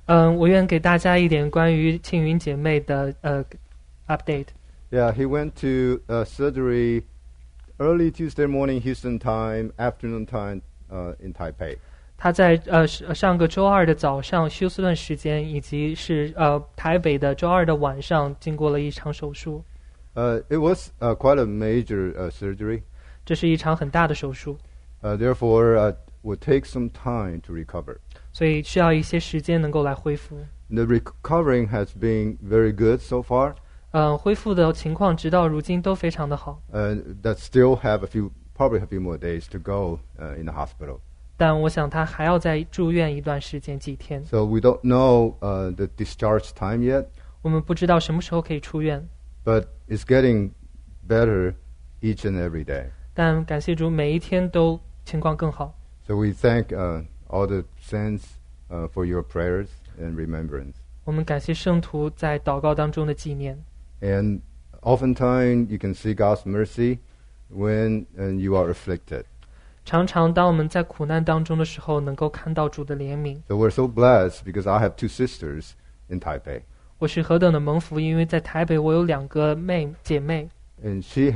我愿给大家一点关于庆云姐妹的update。 Yeah, he went to surgery early Tuesday morning Houston time, afternoon time in Taipei. 他在上个周二的早上休斯顿时间，以及是台北的周二的晚上，经过了一场手术。 It was quite a major surgery. 这是一场很大的手术。 Therefore, would take some time to recover. 所以需要一些时间能够来恢复。 The recovering has been very good so far. 恢复的情况直到如今都非常的好。 That still have probably a few more days to go in the hospital. 但我想他还要再住院一段时间，几天。 So we don't know the discharge time yet. 我们不知道什么时候可以出院。 But it's getting better each and every day. 但感谢主，每一天都情况更好。 So we thank all the saints for your prayers and remembrance. 我们感谢圣徒在祷告当中的纪念。 And oftentimes you can see God's mercy when you are afflicted. 常常当我们在苦难当中的时候，能够看到主的怜悯。 So we're so blessed because I have two sisters in Taipei. 我是何等的蒙福，因为在台北我有2个姐妹。 And she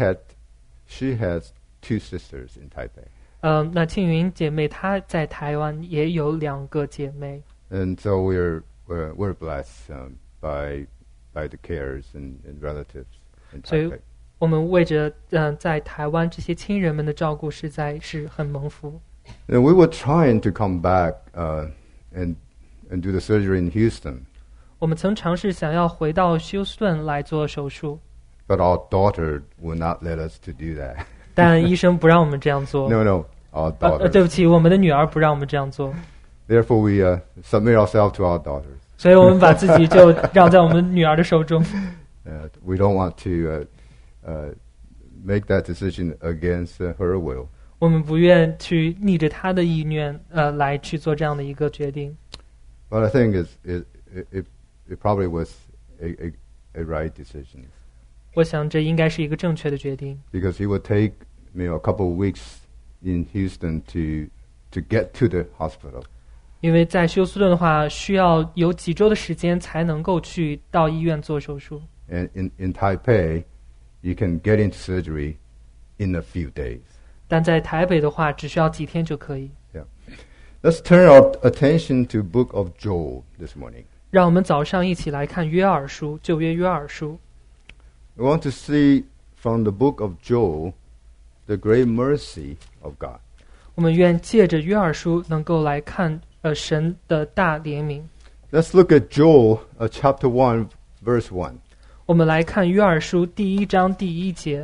has two sisters in Taipei. 那庆云姐妹她在台湾也有2个姐妹。 And so we're blessed by the cares and relatives in 所以 Taipei. 我们为着在台湾这些亲人们的照顾，实在是很蒙福。 And we were trying to come back and do the surgery in Houston. 我们曾尝试想要回到休斯顿来做手术， But our daughter would not let us to do that. 但医生不让我们这样做。 No, our daughter. 对不起，我们的女儿不让我们这样做。 Therefore, we submit ourselves to our daughters. 所以我们把自己就让在我们女儿的手中。 We don't want to make that decision against her will. 我们不愿去逆着她的意愿来去做这样的一个决定。 But I think it probably was a right decision. 我想这应该是一个正确的决定。 Because he would take a couple of weeks in Houston to get to the hospital. 因为在休斯顿的话，需要有几周的时间才能够去到医院做手术。 And in Taipei, you can get into surgery in a few days. 但在台北的话，只需要几天就可以。 Yeah. Let's turn our attention to Book of Joel this morning. 让我们早上一起来看约珥书，旧约约珥书。 We want to see from the book of Joel the great mercy of God. 我们愿借着约珥书能够来看神的大怜悯。 Let's look at Joel chapter 1, verse 1. 我们来看约珥书第1章第1节。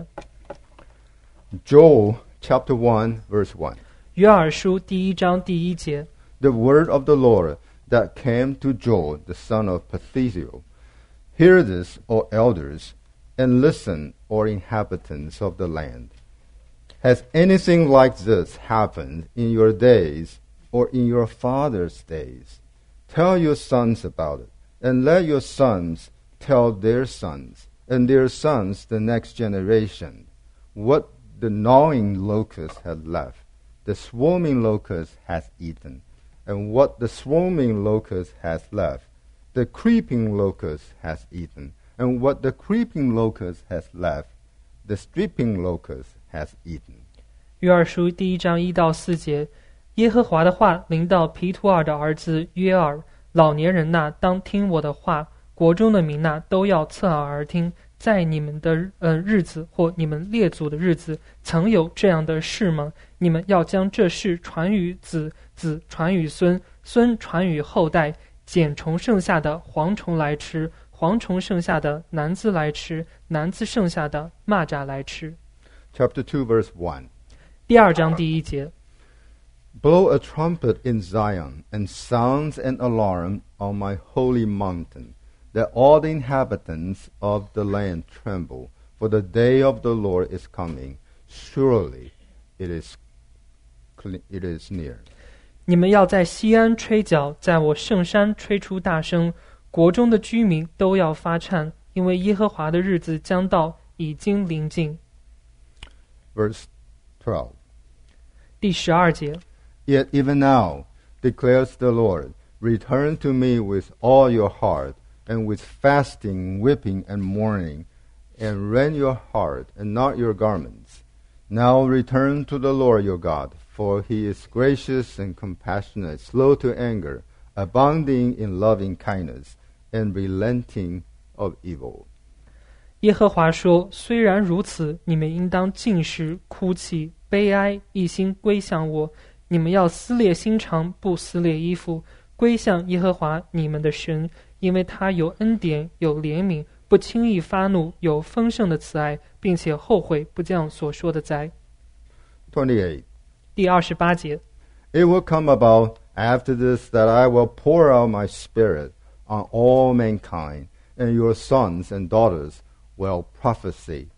Joel chapter 1, verse 1. 约珥书第1章第1节。 The word of the Lord that came to Joel, the son of Pethuel. Hear this, O elders, and listen, O inhabitants of the land. Has anything like this happened in your days or in your father's days? Tell your sons about it, and let your sons tell their sons, and their sons the next generation, what the gnawing locust has left, the swarming locust has eaten, and what the swarming locust has left, the creeping locust has eaten, and what the creeping locust has left, the stripping locust has eaten. 约珥书第1章1到4节，耶和华的话临到毗土尔的儿子约珥，老年人呐，当听我的话，国中的民呐，都要侧耳而听。在你们的日子或你们列祖的日子，曾有这样的事吗？你们要将这事传于子，子传于孙，孙传于后代。茧虫剩下的蝗虫来吃，蝗虫剩下的蝻子来吃，蝻子剩下的蚂蚱来吃。 Chapter 2, verse 1. 第2章第1节。 Blow a trumpet in Zion, and sound an alarm on my holy mountain, that all the inhabitants of the land tremble, for the day of the Lord is coming. Surely it is near. 你们要在西安吹角，在我圣山吹出大声，国中的居民都要发颤，因为耶和华的日子将到，已经临近。 Verse 12. 第12节。 Yet even now, declares the Lord, Return to me with all your heart, and with fasting, weeping, and mourning, and rend your heart, and not your garments. Now return to the Lord your God, for he is gracious and compassionate, slow to anger, abounding in loving kindness, and relenting of evil. 耶和华说：虽然如此，你们应当禁食、哭泣、悲哀，一心归向我。你们要撕裂心肠，不撕裂衣服，归向耶和华你们的神，因为他有恩典，有怜悯，不轻易发怒，有丰盛的慈爱，并且后悔不降所说的灾。 28. 第28节， It will come about after this that I will pour out my spirit on all mankind, and your sons and daughters will prophesy.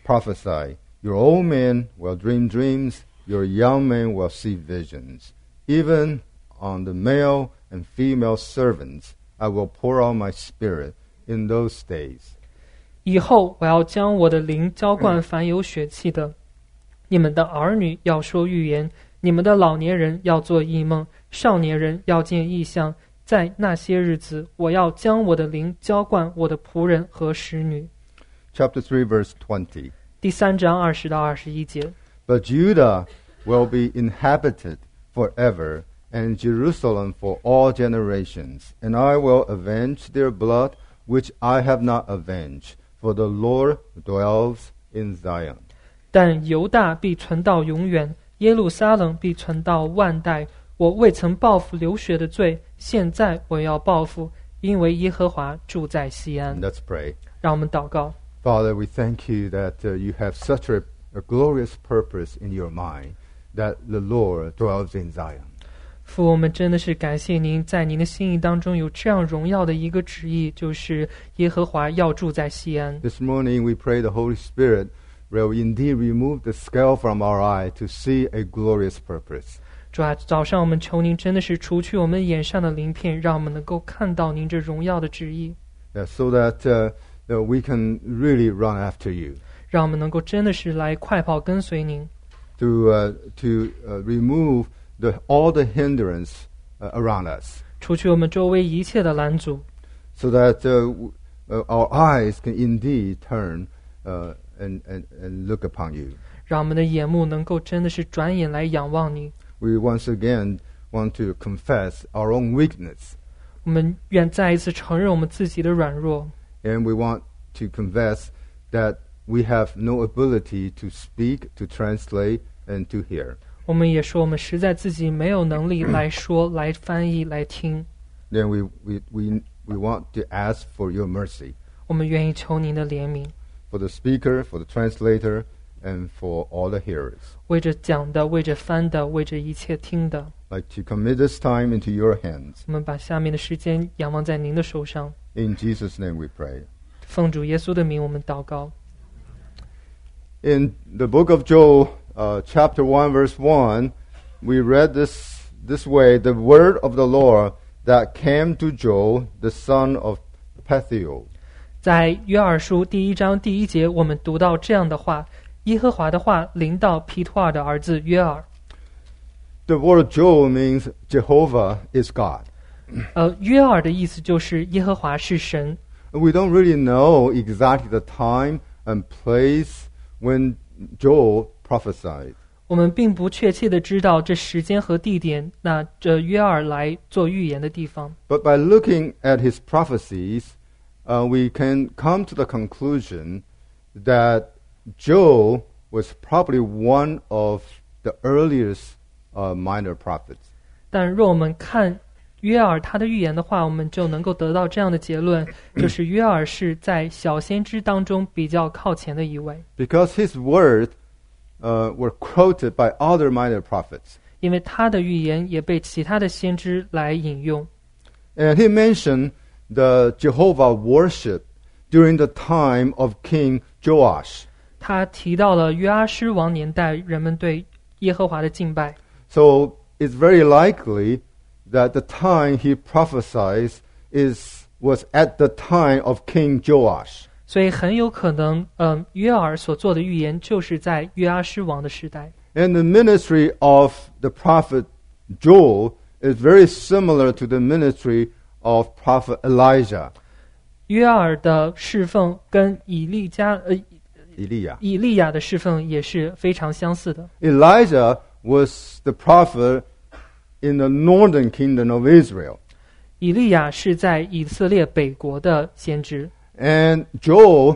Your old men will dream dreams, your young men will see visions. Even on the male and female servants, I will pour out my spirit in those days. 以后我要将我的灵浇灌凡有血气的，你们的儿女要说预言，你们的老年人要做异梦，少年人要见异象。在那些日子，我要将我的灵浇灌我的仆人和使女。 Chapter 3, verse 20. 第3章20到21节。 But Judah will be inhabited forever, and Jerusalem for all generations. And I will avenge their blood, which I have not avenged, for the Lord dwells in Zion. 但犹大必存到永远，耶路撒冷必存到万代。我未曾报复流血的罪，现在我要报复，因为耶和华住在西安。 Let's pray. 让我们祷告。 Father, we thank you that you have such a glorious purpose in your mind, that the Lord dwells in Zion. 父，我们真的是感谢您，在您的心意当中有这样荣耀的一个旨意，就是耶和华要住在西安。 This morning we pray the Holy Spirit will indeed remove the scale from our eye to see a glorious purpose. 主啊，早上我们求您真的是除去我们眼上的鳞片，让我们能够看到您这荣耀的旨意， So that we can really run after you, 让我们能够真的是来快跑跟随您， to remove all the hindrance around us, 除去我们周围一切的拦阻， so that our eyes can indeed turn and look upon you. 让我们的眼目能够真的是转眼来仰望你。 We once again want to confess our own weakness, 我们愿再一次承认我们自己的软弱， and we want to confess that we have no ability to speak, to translate, and to hear. 我们也说我们实在自己没有能力来说、来翻译、来听。 Then we want to ask for your mercy, 我们愿意求您的怜悯， for the speaker, for the translator, and for all the hearers. 为着讲的、为着翻的、为着一切听的。 Like to commit this time into your hands. 我们把下面的时间仰望在您的手上。 In Jesus' name we pray. 奉主耶稣的名，我们祷告。 In the book of Joel, chapter 1, verse 1, we read this way, the word of the Lord that came to Joel, the son of Pethuel. 在约珥书第1章第1节，我们读到这样的话：耶和华的话临到毗土珥的儿子约珥。 The word Joel means Jehovah is God. 约珥的意思就是耶和华是神。 We don't really know exactly the time and place when Joel prophesied. 我们并不确切的知道这时间和地点，那这约珥来做预言的地方。 But by looking at his prophecies, we can come to the conclusion that Joel was probably one of the earliest minor prophets. 但若我们看约珥他的预言的话，我们就能够得到这样的结论，就是约珥是在小先知当中比较靠前的一位， Because his words were quoted by other minor prophets. 因为他的预言也被其他的先知来引用。 And he mentioned the Jehovah worship during the time of King Joash. 他提到了约阿施王年代人们对耶和华的敬拜， So it's very likely that the time he prophesied was at the time of King Joash. 所以很有可能，约珥所做的预言就是在约阿施王的时代。 And the ministry of the prophet Joel is very similar to the ministry of Prophet Elijah. 约珥的侍奉跟以利亚的侍奉也是非常相似的。 Elijah was the prophet in the northern kingdom of Israel. 以利亚是在以色列北国的先知， And Joel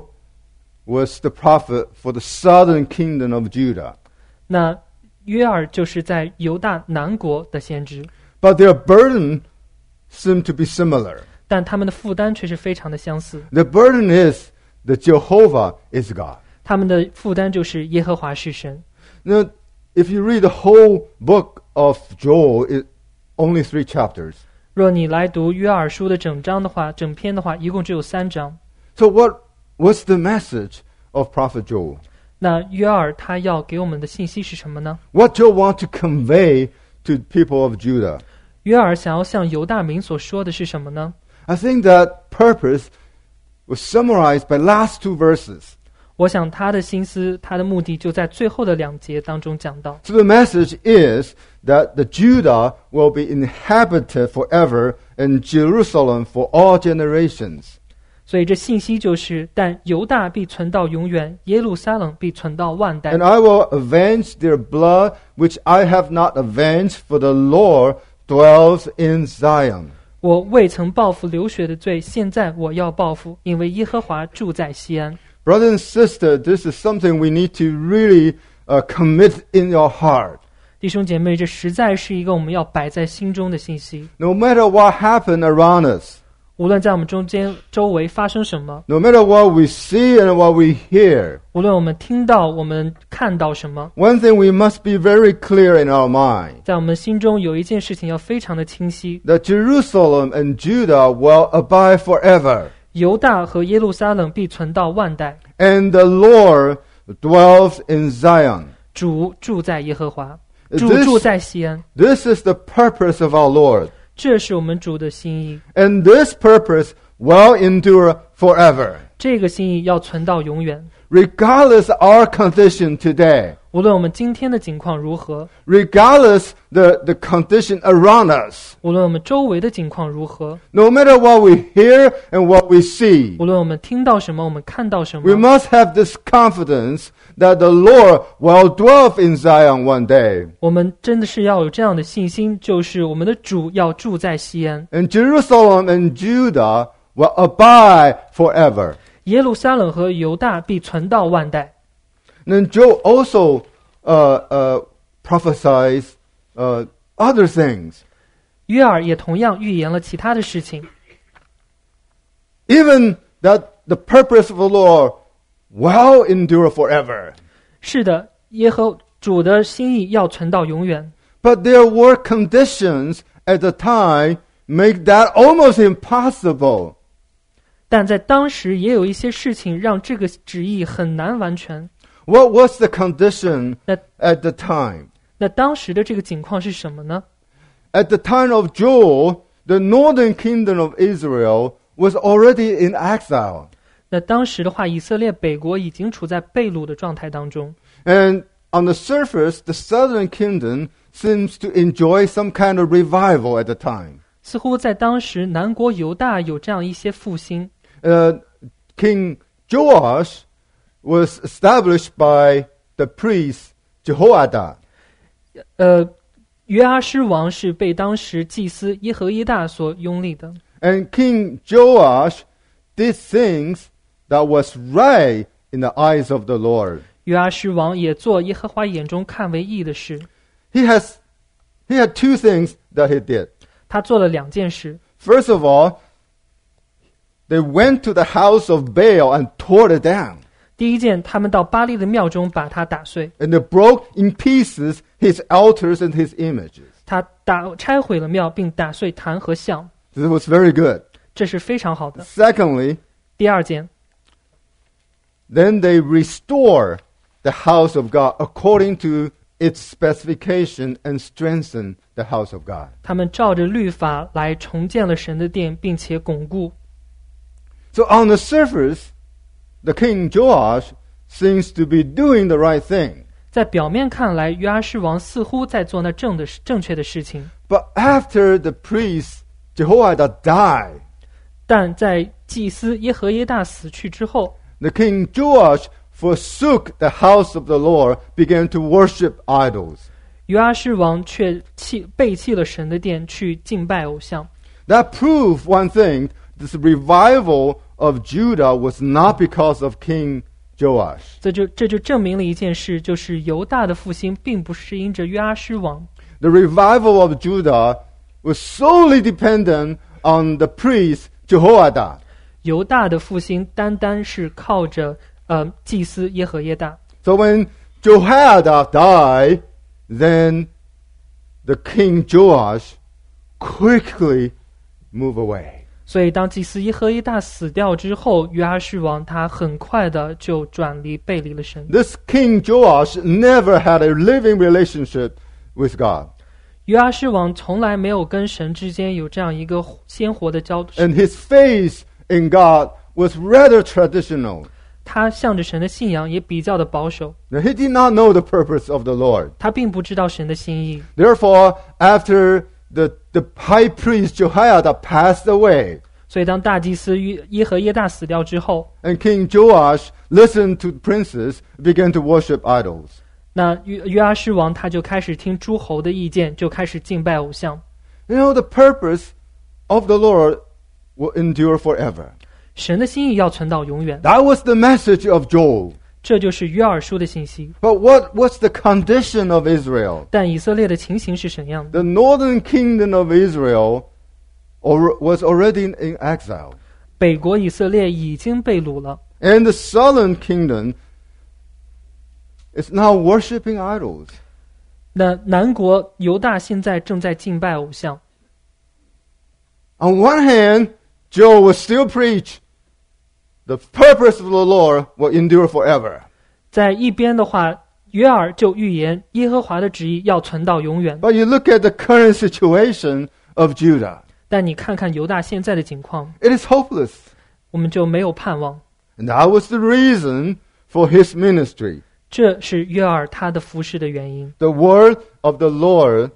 was the prophet for the southern kingdom of Judah. 那约珥就是在犹大南国的先知， But their burden seemed to be similar. 但他们的负担却是非常的相似。 The burden is that Jehovah is God. 他们的负担就是耶和华是神。 Now, if you read the whole book of Joel, it's only 3 chapters. 若你来读约珥书的整篇的话，一共只有3章。 So what was the message of Prophet Joel? 那约珥他要给我们的信息是什么呢？ What Joel want to convey to people of Judah? 约珥想要向犹大民所说的是什么呢？ I think that purpose was summarized by last 2 verses. 我想他的心思，他的目的就在最后的2节当中讲到。 So the message is that the Judah will be inhabited forever and Jerusalem for all generations. 所以这信息就是，但犹大必存到永远，耶路撒冷必存到万代。 And I will avenge their blood, which I have not avenged, for the Lord dwells in Zion. 我未曾报复流血的罪，现在我要报复，因为耶和华住在西安。 Brother and sister, this is something we need to really commit in your heart. 弟兄姐妹，这实在是一个我们要摆在心中的信息。 No matter what happened around us, 无论在我们周围发生什么， no matter what we see and what we hear, 无论我们听到、我们看到什么， one thing we must be very clear in our mind, 在我们心中有一件事情要非常的清晰： that Jerusalem and Judah will abide forever, 犹大和耶路撒冷必存到万代， and the Lord dwells in Zion. 主住在耶和华， This- 主住在西安。 This is the purpose of our Lord, 这是我们主的心意， and this purpose will endure forever. 这个心意要存到永远。 Regardless our condition today, 无论我们今天的境况如何， regardless the condition around us, 无论我们周围的境况如何， no matter what we hear and what we see, 无论我们听到什么，我们看到什 we 么， must have this confidence that the Lord will dwell in Zion one day. 我们真的是要有这样的信心，就是我们的主要住在西安， And Jerusalem and Judah will abide forever. 耶路撒冷和犹大必存到万代。 And then Joel also prophesies other things. 约珥也同样预言了其他的事情， Even that the purpose of the Lord will endure forever. 是的，耶和主的心意要存到永远。 But there were conditions at the time make that almost impossible. 但在当时也有一些事情让这个旨意很难完全。 What was the condition That- at the time? 那当时的这个情况是什么呢？ At the time of Joel, the northern kingdom of Israel was already in exile. 那当时的话，以色列北国已经处在被掳的状态当中。 And on the surface, the southern kingdom seems to enjoy some kind of revival at the time. 似乎在当时南国犹大有这样一些复兴。 King Joash was established by the priest Jehoiada. 约阿施王是被当时祭司耶和耶大所拥立的。 And King Joash did things that was right in the eyes of the Lord. 约阿施王也做耶和华眼中看为义的事。 He had 2 things that he did. 他做了2件事。 First of all, they went to the house of Baal and tore it down. 第一件，他们到巴利的庙中把它打碎， And they broke in pieces his altars and his images. 他拆毁了庙，并打碎坛和像， This was very good. 这是非常好的。 Secondly, 第二件， then they restore the house of God according to its specification and strengthen the house of God. 他们照着律法来重建了神的殿，并且巩固。 So on the surface, the King Joash seems to be doing the right thing. 在表面看来，约阿施王似乎在做那正确的事情， But after the priest Jehoiada died, 但在祭司耶和耶大死去之后， the king Joash forsook the house of the Lord, began to worship idols. 约阿施王却背弃了神的殿，去敬拜偶像。 That proved one thing: this revival of Judah was not because of King Joash. 这就证明了一件事，就是犹大的复兴并不是因着约阿施王， The revival of Judah was solely dependent on the priest Jehoiada. 犹大的复兴单单是靠着祭司耶和耶大。 So when Jehoiada died, then the king Joash quickly moved away. 所以当祭司耶和耶大死掉之后，约阿施王他很快的就背离了神。 This king Joash never had a living relationship with God. 约阿施王从来没有跟神之间有这样一个鲜活的交 And his faith in God was rather traditional. 他向着神的信仰也比较的保守， Now, he did not know the purpose of the Lord. 他并不知道神的心意。 Therefore, after the high priest Jehoiada passed away, 所以当大祭司耶和耶大死掉之后， and King Joash listened to the princes, began to worship idols. 那约阿施王他就开始听诸侯的意见，就开始敬拜偶像。 You know, the purpose of the Lord will endure forever. 神的心意要存到永远， That was the message of Joel. 这就是约珥书的信息。 But what's the condition of Israel? 但以色列的情形是怎样的？ The northern kingdom of Israel was already in exile. 北国以色列已经被掳了， And the southern kingdom is now worshiping idols. 那南国犹大现在正在敬拜偶像。 On one hand, Joel will still preach the purpose of the Lord will endure forever. 在一边的话，约珥就预言耶和华的旨意要存到永远。 But you look at the current situation of Judah. 但你看看犹大现在的情况， It is hopeless. 我们就没有盼望。 And that was the reason for his ministry. 这是约珥他的服侍的原因。 The word of the Lord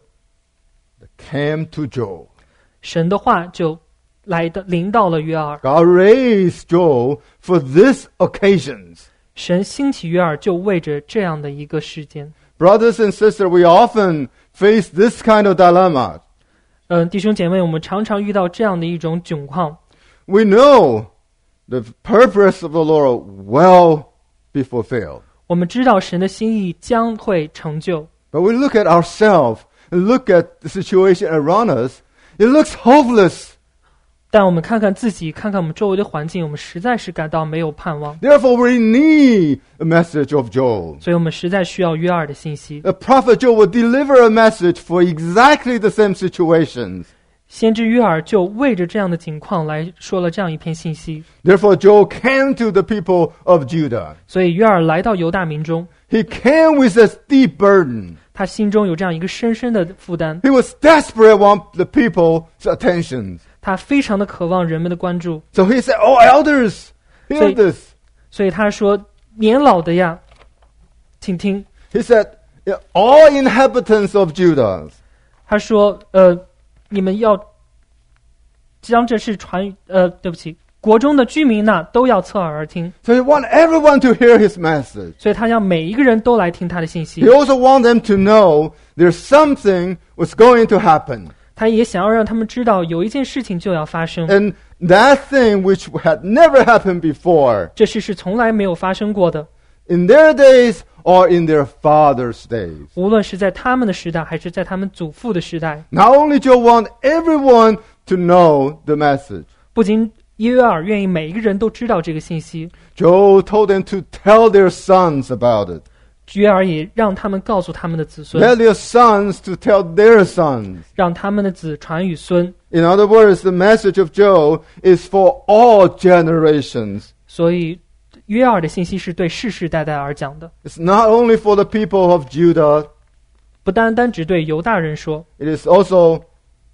came to Joel. 神的话就临到了约珥， God raised Joel for these occasions. 神兴起约珥就为着这样的一个事件。 Brothers and sisters, we often face this kind of dilemma. 弟兄姐妹，我们常常遇到这样的一种窘况。 We know the purpose of the Lord will be fulfilled. 我们知道神的心意将会成就， But we look at ourselves and look at the situation around us. It looks hopeless. 但我们看看自己，看看我们周围的环境，我们实在是感到没有盼望。 Therefore, we need a message of Joel. 所以我们实在需要约珥的信息。 The prophet Joel will deliver a message for exactly the same situations. 先知约珥就为着这样的情况来说了这样一篇信息。 Therefore, Joel came to the people of Judah. 所以约珥来到犹大民中， He came with a deep burden. 他心中有这样一个深深的负担， He was desperate want the people's attention. 他非常的渴望人们的关注， So he said, "Oh, elders, hear this." 所以他说：“年老的呀，请听。 He said, "All inhabitants of Judah." ” 他说：“你们要将这事传，对不起，国中的居民呢都要侧耳而听。 So he want everyone to hear his message. 所以他让每一个人都来听他的信息 He。also want them to know there's something was going to happen. 他也想要让他们知道有一件事情就要发生， And that thing which had never happened before 这事是从来没有发生过的， in their days or in their fathers' days. 无论是在他们的时代还是在他们祖父的时代。 Not only do you want everyone to know the message, 不仅约珥愿意每一个人都知道这个信息， Joel told them to tell their sons about it. 约珥也让他们告诉他们的子孙， Tell their sons to tell their sons. 让他们的子传与孙。 In other words, the message of Joel is for all generations. 所以约珥的信息是对世世代代而讲的， It's not only for the people of Judah, 不单单只对犹大人说， it is also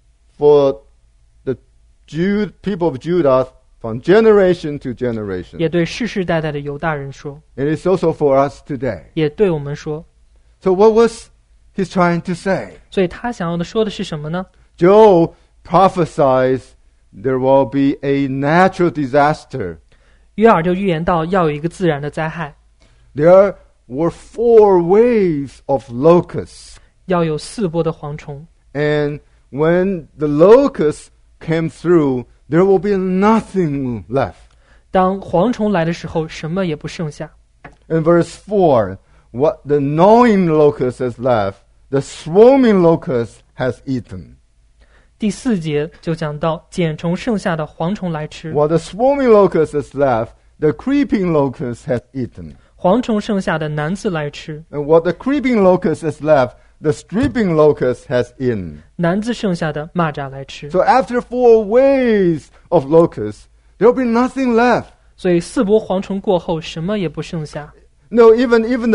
for the people of Judah from generation to generation. 也对世世代代的犹大人说， It is also for us today. 也对我们说。 So what was he trying to say? 所以他想要的说的是什么呢？ Joel prophesies there will be a natural disaster. 约珥就预言到要有一个自然的灾害， There were 4 waves of locusts. 要有4波的蝗虫。 And when the locusts came through, there will be nothing left. 当蝗虫来的时候，什么也不剩下。 In verse 4, what the gnawing locust has left, the swarming locust has eaten. 第4节就讲到茧虫剩下的蝗虫来吃， What the swarming locust has left, the creeping locust has eaten. 蝗虫剩下的男子来吃， And what the creeping locust has left, the stripping locust has eaten. 男子剩下的蚂蚱来吃。 So after 4 waves of locusts, there will be nothing left. 所以4波蝗虫过后，什么也不剩下， No, even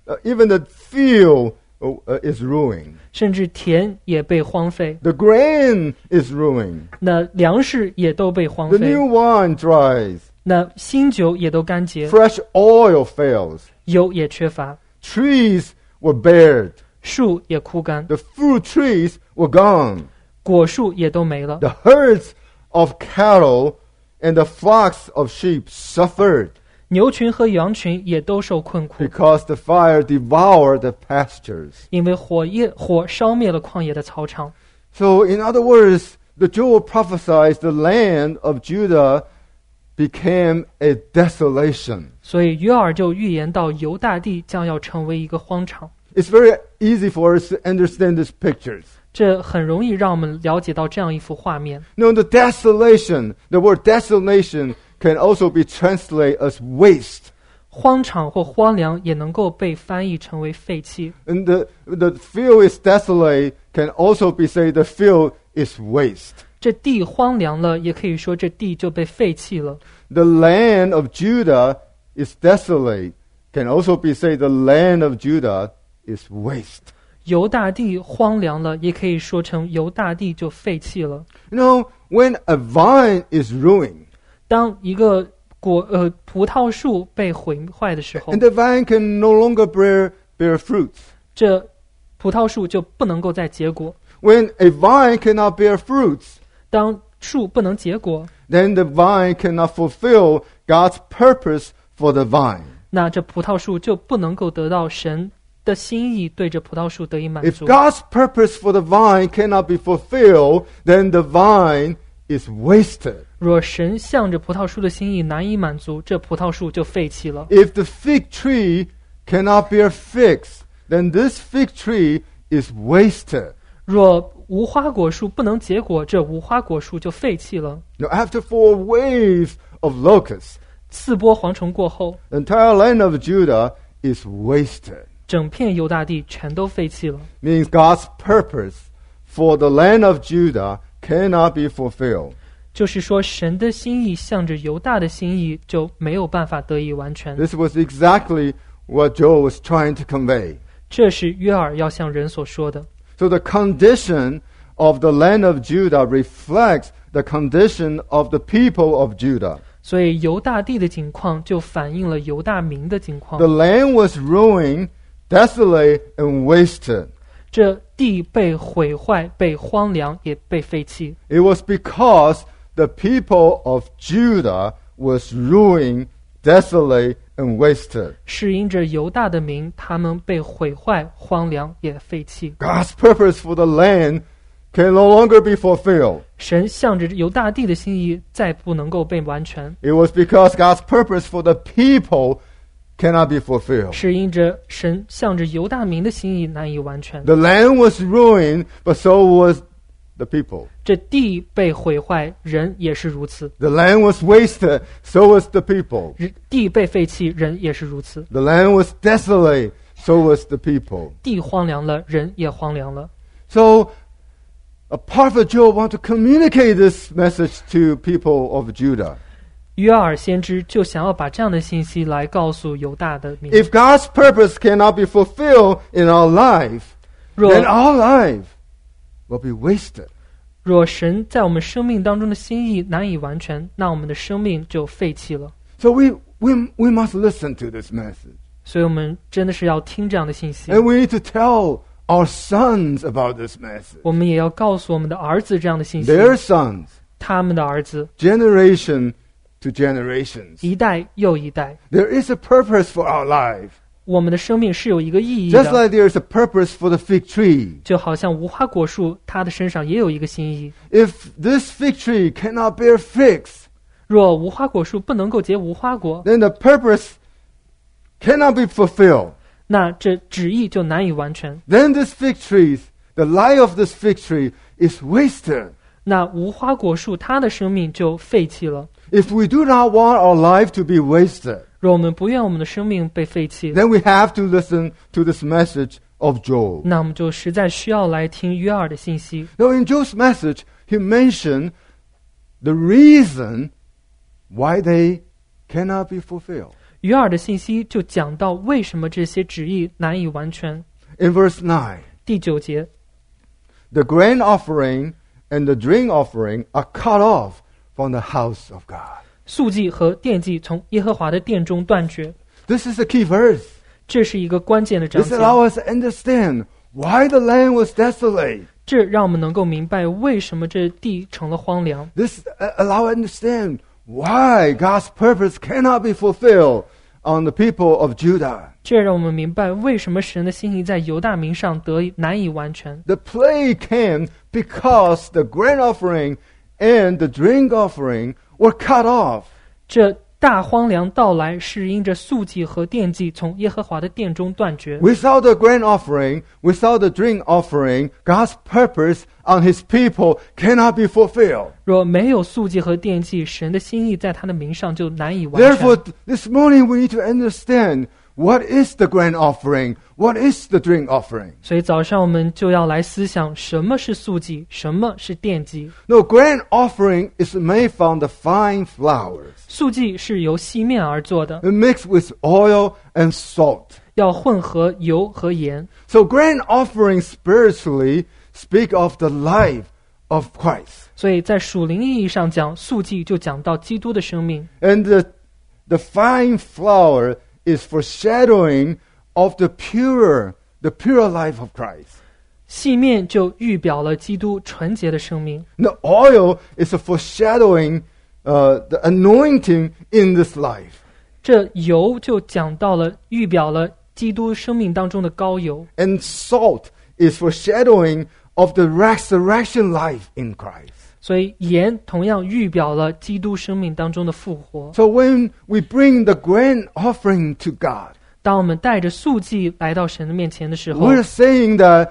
the field is ruined. 甚至田也被荒废， The grain is ruined. 那粮食也都被荒 The 废， new wine dries. 那新酒也都干结， Fresh oil fails. 油也缺乏， Trees were bared. 树也枯干， The fruit trees were gone. 果树也都没了， The herds of cattle and the flocks of sheep suffered 牛群和羊群也都受困苦， because the fire devoured the pastures. 因为火烧灭了旷野的草场。 So in other words, the Joel prophesies the land of Judah became a desolation. 所以约珥就预言到犹大地将要成为一个荒场。 It's very easy for us to understand these pictures. 这很容易让我们了解到这样一幅画面。 No, the desolation, the word desolation can also be translated as waste. 荒场或荒凉也能够被翻译成为废弃。 And the field is desolate can also be said the field is waste. 这地荒凉了，也可以说这地就被废弃了。 The land of Judah is desolate can also be said the land of Judah is waste. 犹大地荒凉了，也可以说成犹大地就废弃了。 You know, when a vine is ruined, 当一个葡萄树被毁坏的时候， and the vine can no longer bear fruits. 这葡萄树就不能够再结果。 When a vine cannot bear fruits, 当树不能结果， then the vine cannot fulfill God's purpose for the vine. 那这葡萄树就不能够得到神的心意，对这葡萄树得以满 If 足。 God's purpose for the vine cannot be fulfilled, then the vine is wasted. 若神向着葡萄树的心意难以满足，这葡萄树就废弃了。 If the fig tree cannot bear figs, then this fig tree is wasted. 若无花果树不能结果，这无花果树就废弃了。 Now, after 4 waves of locusts, 4波蝗虫过后， the entire land of Judah is wasted. 整片犹大地全都废弃了， Means God's purpose for the land of Judah cannot be fulfilled. 就是说神的心意向着犹大的心意就没有办法得以完全。 This was exactly what Joel was trying to convey. 这是约珥要向人所说的。 So the condition of the land of Judah reflects the condition of the people of Judah. 所以犹大地的景况就反映了犹大民的景况 The。land was ruined, desolate, and wasted. 这地被毁坏、被荒凉，也被废弃。 It was because the people of Judah was ruined, desolate, and wasted. 是因着犹大的民，他们被毁坏、荒凉，也废弃。 God's purpose for the land can no longer be fulfilled. 神向着犹大地的心意再不能够被完全， It was because God's purpose for the people cannot be fulfilled. 是因着神向着犹大民的心意难以完全。 The land was ruined, but so was the people. 这地被毁坏，人也是如此； The land was wasted, so was the people. 地被废弃，人也是如此； The land was desolate, so was the people. 地荒凉了，人也荒凉了。 So, a prophet Joel wants to communicate this message to people of Judah. 约珥先知就想要把这样的信息来告诉犹大的民。 If God's purpose cannot be fulfilled in our life, 若 then our life will be wasted. 若神在我们生命当中的心意难以完全，那我们的生命就废弃了。 So we must listen to this message. 所以我们真的是要听这样的信息， And we need to tell our sons about this message. 我们也要告诉我们的儿子这样的信息， Their sons, 他们的儿子 generation to generations. 一代又一代。 There is a purpose for our life. 我们的生命是有一个意义 Just 的， like there is a purpose for the fig tree. 就好像无花果树，它的身上也有一个心意。 If this fig tree cannot bear figs, 若无花果树不能够结无花果， then the purpose cannot be fulfilled. 那这旨意就难以完成。 Then this fig tree, the life of this fig tree is wasted. 那无花果树它的生命就废弃了。 If we do not want our life to be wasted, 若我们不愿我们的生命被废弃， then we have to listen to this message of Job. 那我们就实在需要来听约珥的信息。 Now in Job's message, he mentioned the reason why they cannot be fulfilled. 约珥的信息就讲到为什么这些旨意难以完全。 In verse 9, 第9节， the grain offering and the drink offering are cut off from the house of God. 素祭和奠祭从耶和华的殿中断绝， This is the key verse. 这是一个关键的章 This 节。 allows us to understand why the land was desolate. 这让我们能够明白为什么这地成了荒凉。 This allows us to understand why God's purpose cannot be fulfilled on the people of Judah. 这让我们明白为什么神的心意在犹大民上难以完成。 The plague came because the grain offering and the drink offering were cut off. 这大荒凉到来是因着素祭和奠祭从耶和华的殿中断绝。 Without the grain offering, without the drink offering, God's purpose on His people cannot be fulfilled. 若没有素祭和奠祭，神的心意在他的名上就难以完 Therefore, 成。 this morning we need to understand what is the grain offering, what is the drink offering. 所以早上我们就要来思想什么是素祭，什么是奠祭。 No, grain offering is made from the fine flours, 素祭是由细面而做的， mixed with oil and salt. 要混合油和盐。 So grain offering spiritually speak of the life of Christ. 所以在属灵意义上讲，素祭就讲到基督的生命， And the fine flour is foreshadowing of the pure life of Christ. 细面就预表了基督纯洁的生命， The oil is a foreshadowing the anointing in this life. 这油就讲到了预表了基督生命当中的膏油， And salt is foreshadowing of the resurrection life in Christ. 所以盐同样预表了基督生命当中的复活。 So when we bring the grain offering to God, 当我们带着素祭来到神的面前的时候， we're saying that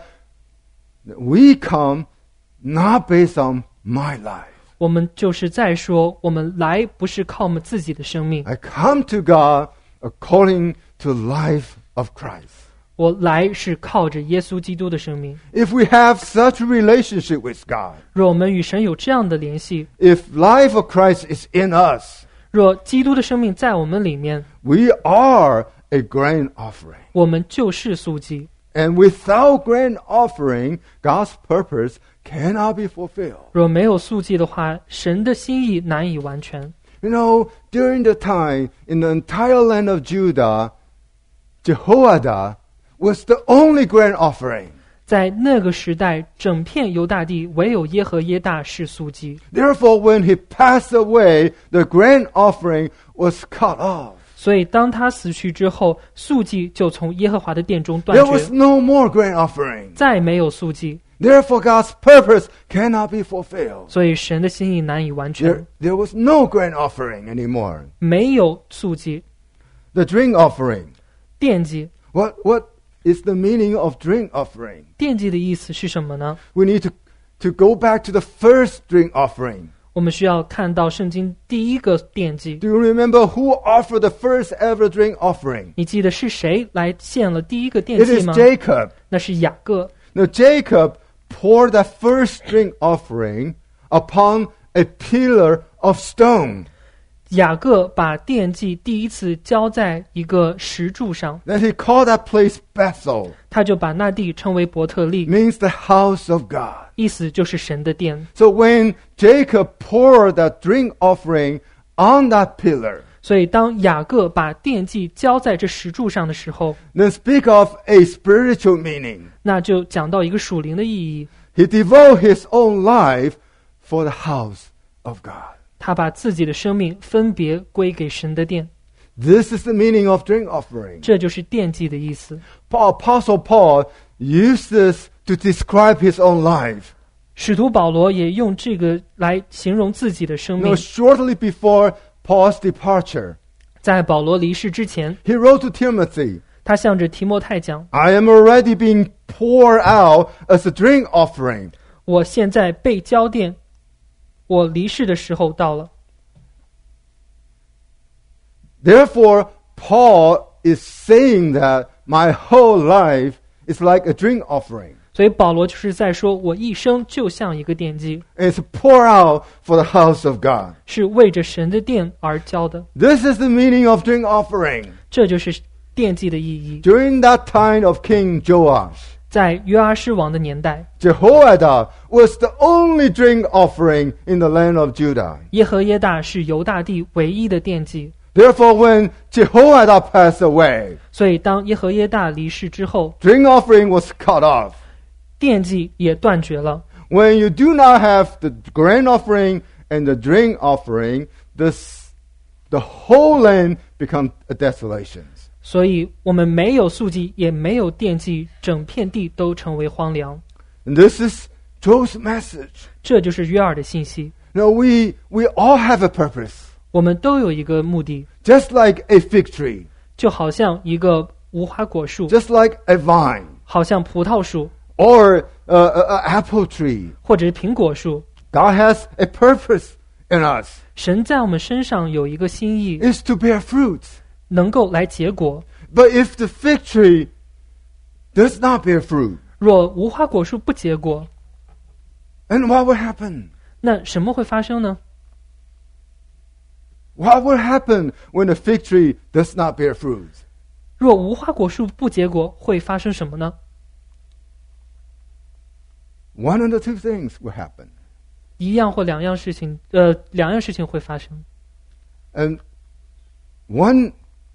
we come not based on my life. 我们就是在说，我们来不是靠我们自己的生命， I come to God according to life of Christ. 我来是靠着耶稣基督的生命。 If we have such a relationship with God, 若我们与神有这样的联系， if life of Christ is in us, 若基督的生命在我们里面， we are a grain offering. 我们就是素祭。 And without grain offering, God's purpose cannot be fulfilled. 若没有素祭的话，神的心意难以完全。 You know, during the time in the entire land of Judah, Jehoiada was the only grain offering. 在那个时代，整片犹大地唯有耶和耶大是素祭， Therefore, when he passed away, the grain offering was cut off. 所以当他死去之后，素祭就从耶和华的殿中断 There was 绝， no more grain offering. 再没有素祭， Therefore, God's purpose cannot be fulfilled. 所以神的心意难以完全。 There was no grain offering anymore. 没有素祭， The drink offering. 奠祭， What is the meaning of drink offering? 奠祭的意思是什么呢？ We need to go back to the first drink offering. 我们需要看到圣经第一个奠祭。 Do you remember who offered the first ever drink offering? 你记得是谁来献了第一个奠 It 祭 is 吗？ Jacob. 那是雅各。 Now Jacob poured the first drink offering upon a pillar of stone. 雅各把奠祭第一次浇在一个石柱上， Then he called that place Bethel, 他就把那地称为伯特利， means the house of God. 意思就是神的殿。 So when Jacob poured that drink offering on that pillar, 所以当雅各把奠祭交在这石柱上的时候， then speak of a spiritual meaning. 那就讲到一个属灵的意义。 He devoted his own life for the house of God. 他把自己的生命分别归给神的殿， This is the meaning of drink offering. 这就是奠祭的意思。 Apostle Paul used this to describe his own life. 使徒保罗也用这个来形容自己的生命。 Shortly before Paul's departure, 在保罗离世之前， he wrote to Timothy, 他向着提摩太讲， I am already being poured out as a drink offering. 我现在被交奠，我离世的时候到了。 Therefore, Paul is saying that my whole life is like a drink offering. 所以保罗就是在说，我一生就像一个奠祭， It's poured out for the house of God. 是为着神的殿而交的。 This is the meaning of drink offering. 这就是奠祭的意义。 During that time of King Joash, 在约阿施王的年代， Jehoiada was the only drink offering in the land of Judah. 耶和耶大是犹大地唯一的奠祭。 Therefore, when Jehoiada passed away, 所以当耶和耶大离世之后， drink offering was cut off. 奠祭也断绝了。 When you do not have the grain offering and the drink offering, the whole land becomes a desolation. 所以我们没有素祭，也没有奠祭，整片地都成为荒凉。 And this is Joel's message. 这就是约珥的信息。 Now we all have a purpose. 我们都有一个目的， Just like a fig tree, 就好像一个无花果树， just like a vine, 好像葡萄树， or an apple tree. 或者是苹果树。 God has a purpose in us. 神在我们身上有一个心意， It's to bear fruits. 能够来结果。 But if the fig tree does not bear fruit, 若无花果树不结果， then what will happen? 那什么会发生呢？ What will happen when the fig tree does not bear fruit? 若无花果树不结果，会发生什么呢？ One of the two things will happen. 一样或两样事情，两样事情会发生。 And one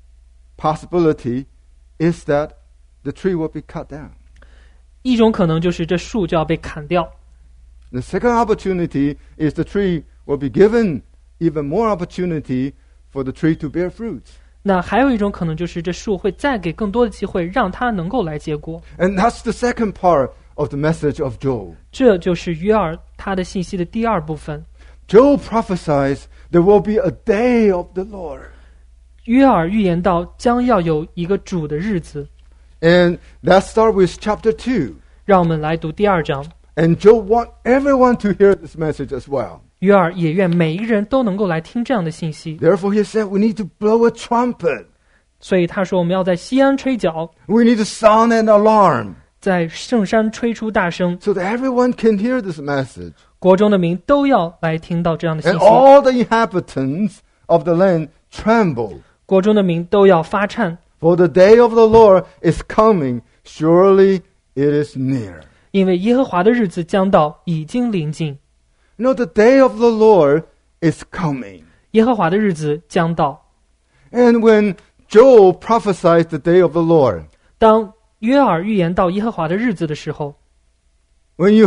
possibility is that the tree will be cut down. 一种可能就是这树就要被砍掉， The second opportunity is the tree will be given even more opportunity for the tree to bear fruit. 那还有一种可能就是这树会再给更多的机会，让它能够来结果。 And that's the second part of the message of Joel. 这就是约珥他的信息的第二部分。 Joel prophesies there will be a day of the Lord. 约珥预言到将要有一个主的日子。 And that starts with chapter 2. 让我们来读第二章。 And Joel wants everyone to hear this message as well. 约珥也愿每一个人都能够来听这样的信息。 Therefore, he said we need to blow a trumpet. 所以他说我们要在西安吹角， We need to sound an alarm 在圣山吹出大声， so that everyone can hear this message. 国中的民都要来听到这样的信 And 息。 all the inhabitants of the land tremble. 国中的民都要发颤， For the day of the Lord is coming. Surely it is near. 因为耶和华的日子将到，已经临近。 You know, the day of the Lord is coming. 耶和华的日子将到。 And when Joel prophesied the day of the Lord, 当约珥预言到耶和华的日子的时候， when you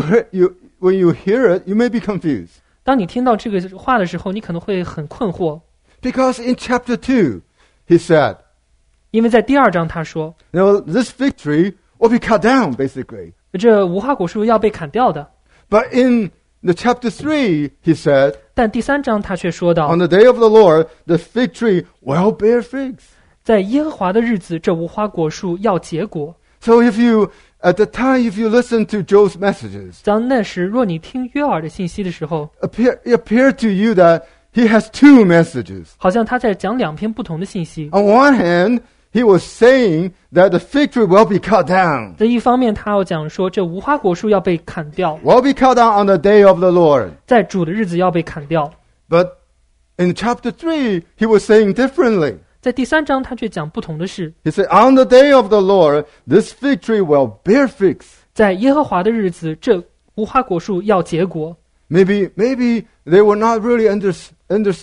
hear it, you may be confused. 当你听到这个话的时候，你可能会很困惑， Because in chapter 2, he said, 因为在第二章他说， this fig tree will be cut down, basically. 这无花果树要被砍掉的。 But in the chapter 3, he said, 但第三章他却说到 on，the day of the Lord, the fig tree will bear figs. 在耶和华的日子，这无花果树要结果。 So at the time, if you listen to Joel's messages, 当那时，若你听约珥的信息的时候， it appeared to you that he has two messages. 好像他在讲两篇不同的信息。 On one hand, he was saying that the fig tree will be cut down. 在一方面，他要讲说，这无花果树要被砍掉， Will be cut down on the day of the Lord. 在主的日子要被砍掉。 But in chapter 3, he was saying differently. 在第三章，他却讲不同的事。 He said, on the day of the Lord, this fig tree will bear figs. 在耶和华的日子，这无花果树要结果。 Maybe they were not really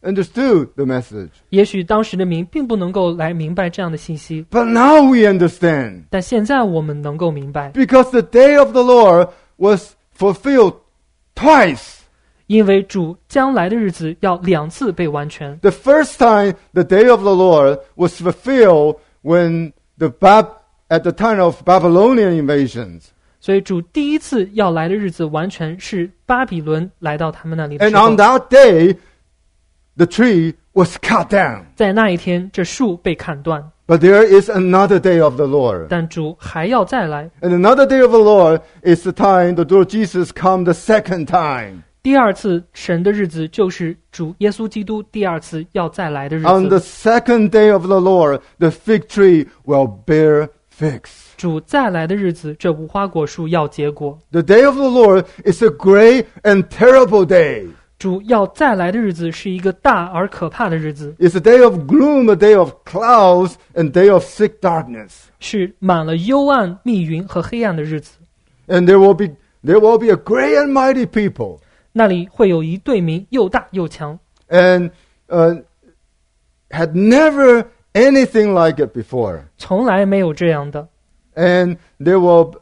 understood the message. 也许当时的民并不能够来明白这样的信息， But now we understand. 但现在我们能够明白， Because the day of the Lord was fulfilled twice. 因为主将来的日子要2次被完全。 The first time the day of the Lord was fulfilled when at the time of Babylonian invasions. 所以主第一次要来的日子完全是巴比伦来到他们那里的 And 时候 on，that day, the tree was cut down. 在那一天这树被砍断， But there is another day of the Lord. 但主还要再来。 And another day of the Lord is the time the Lord Jesus come the second time. 第二次神的日子就是主耶稣基督第二次要再来的日 On the 子。 second day of the Lord, the fig tree will bear figs. 主再来的日子，这无花果树要结果。 The day of the Lord is a great and terrible day. 主要再来的日子是一个大而可怕的日子， It's a day of gloom, a day of clouds, and day of thick darkness. 是满了幽暗、密云和黑暗的日子。 And there will be a great and mighty people. 那里会有一队民，又大又强， And had never anything like it before. 从来没有这样的。 And there will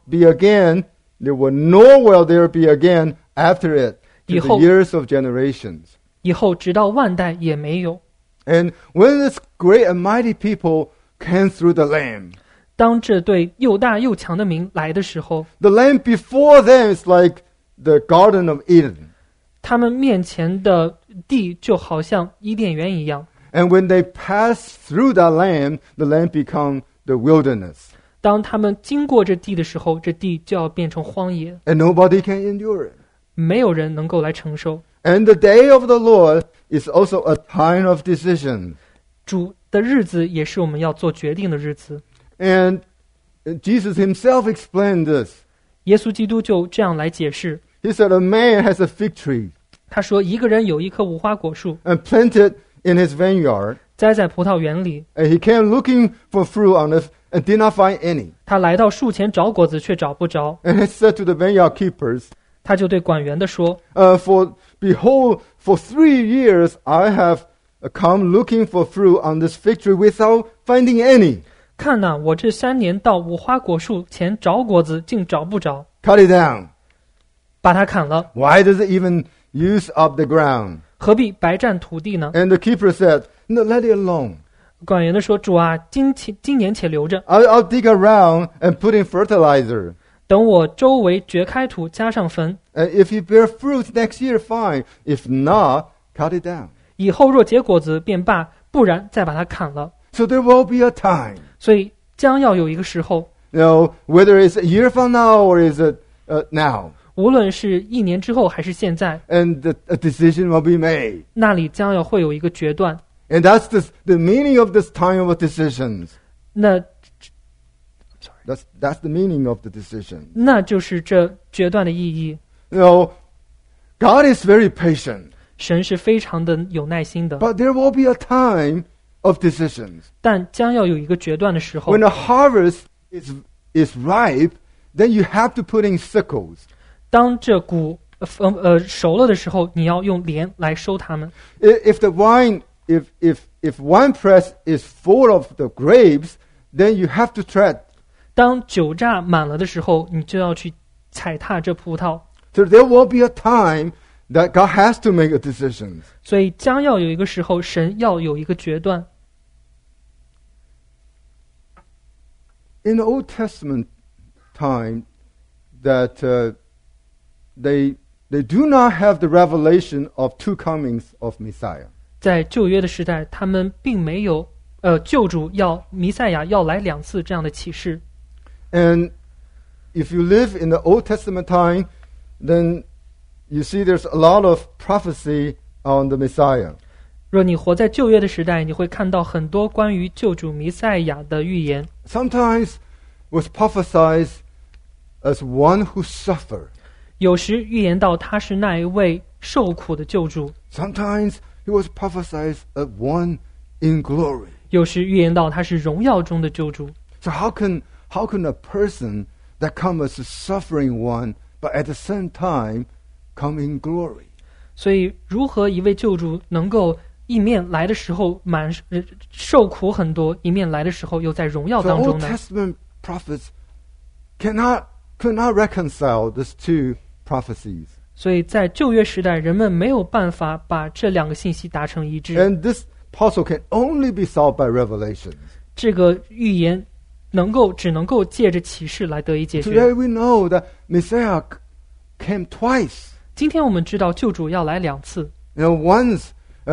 nor will there be again after it to the years of generations. 以后直到万代也没有。 And when this great and mighty people came through the Lamb, 当这对又大又强的民来的时候， the land before them is like the Garden of Eden. 他们面前的地就好像伊甸园一样。 And when they pass through that land, the land become the wilderness. 当他们经过这地的时候，这地就要变成荒野， And nobody can endure it. 没有人能够来承受。 And the day of the Lord is also a time of decision. 主的日子也是我们要做决定的日子。 And Jesus himself explained this. 耶稣基督就这样来解释， He said, a man has a fig tree 他说一个人有一棵无花果树 and planted in his vineyard, 栽在葡萄园里， and he came looking for fruit on it and did not find any. 他来到树前找果子却找不着， And he said to the vineyard keepers, 他就对管园的说， behold, for 3 years I have come looking for fruit on this fig tree without finding any. 看哪，我这3年到无花果树前找果子，竟找不着， Cut it down. 把它砍了， Why does it even use up the ground? 何必白占土地呢？ And the keeper said, no, let it alone. 管园的说，主啊，今年且留着， I'll dig around and put in fertilizer. 等我周围掘开土，加上坟， And if you bear fruit next year, fine. If not, cut it down. 以后若结果子便罢，不然再把它砍了。 So there will be a time. 所以将要有一个时候， Whether it's a year from now or is it now. 无论是1年之后还是现在， And a decision will be made. 那里将要会有一个决断。 And that's the meaning of this time of decisions. 那 That's the meaning of the decision. 那就是这决断的意义。 God is very patient. 神是非常的有耐心的， But there will be a time of decisions. 但将要有一个决断的时候 When。the harvest is ripe, then you have to put in sickles. 当这谷熟了的时候，你要用镰来收它们。 If wine press is full of the grapes, then you have to tread. 当酒榨满了的时候，你就要去踩踏这葡萄。 So there will be a time that God has to make a decision. 所以将要有一个时候，神要有一个决断。 In the Old Testament time, that they do not have the revelation of 2 comings of Messiah. 在旧约的时代，他们并没有救主弥赛亚要来2次这样的启示。 And if you live in the Old Testament time, then you see there's a lot of prophecy on the Messiah. 若你活在旧约的时代，你会看到很多关于救主弥赛亚的预言。 Sometimes was prophesied as one who suffered. 有时预言到他是那一位受苦的救主， Sometimes he was prophesied as one in glory. 有时预言到他是荣耀中的救主。 So how can a person that comes as a suffering one, but at the same time come in glory? 所以，如何一位救主能够一面来的时候受苦很多，一面来的时候又在荣耀 So 当中 Old 呢？ Testament prophets could not reconcile these two prophecies. 所以在旧约时代，人们没有办法把这两个信息达成一致。 And this puzzle can only be solved by revelation. 这个预言只能够借着启示来得以解决。 Today we know that Messiah came twice. 今天我们知道救主要来2次， Once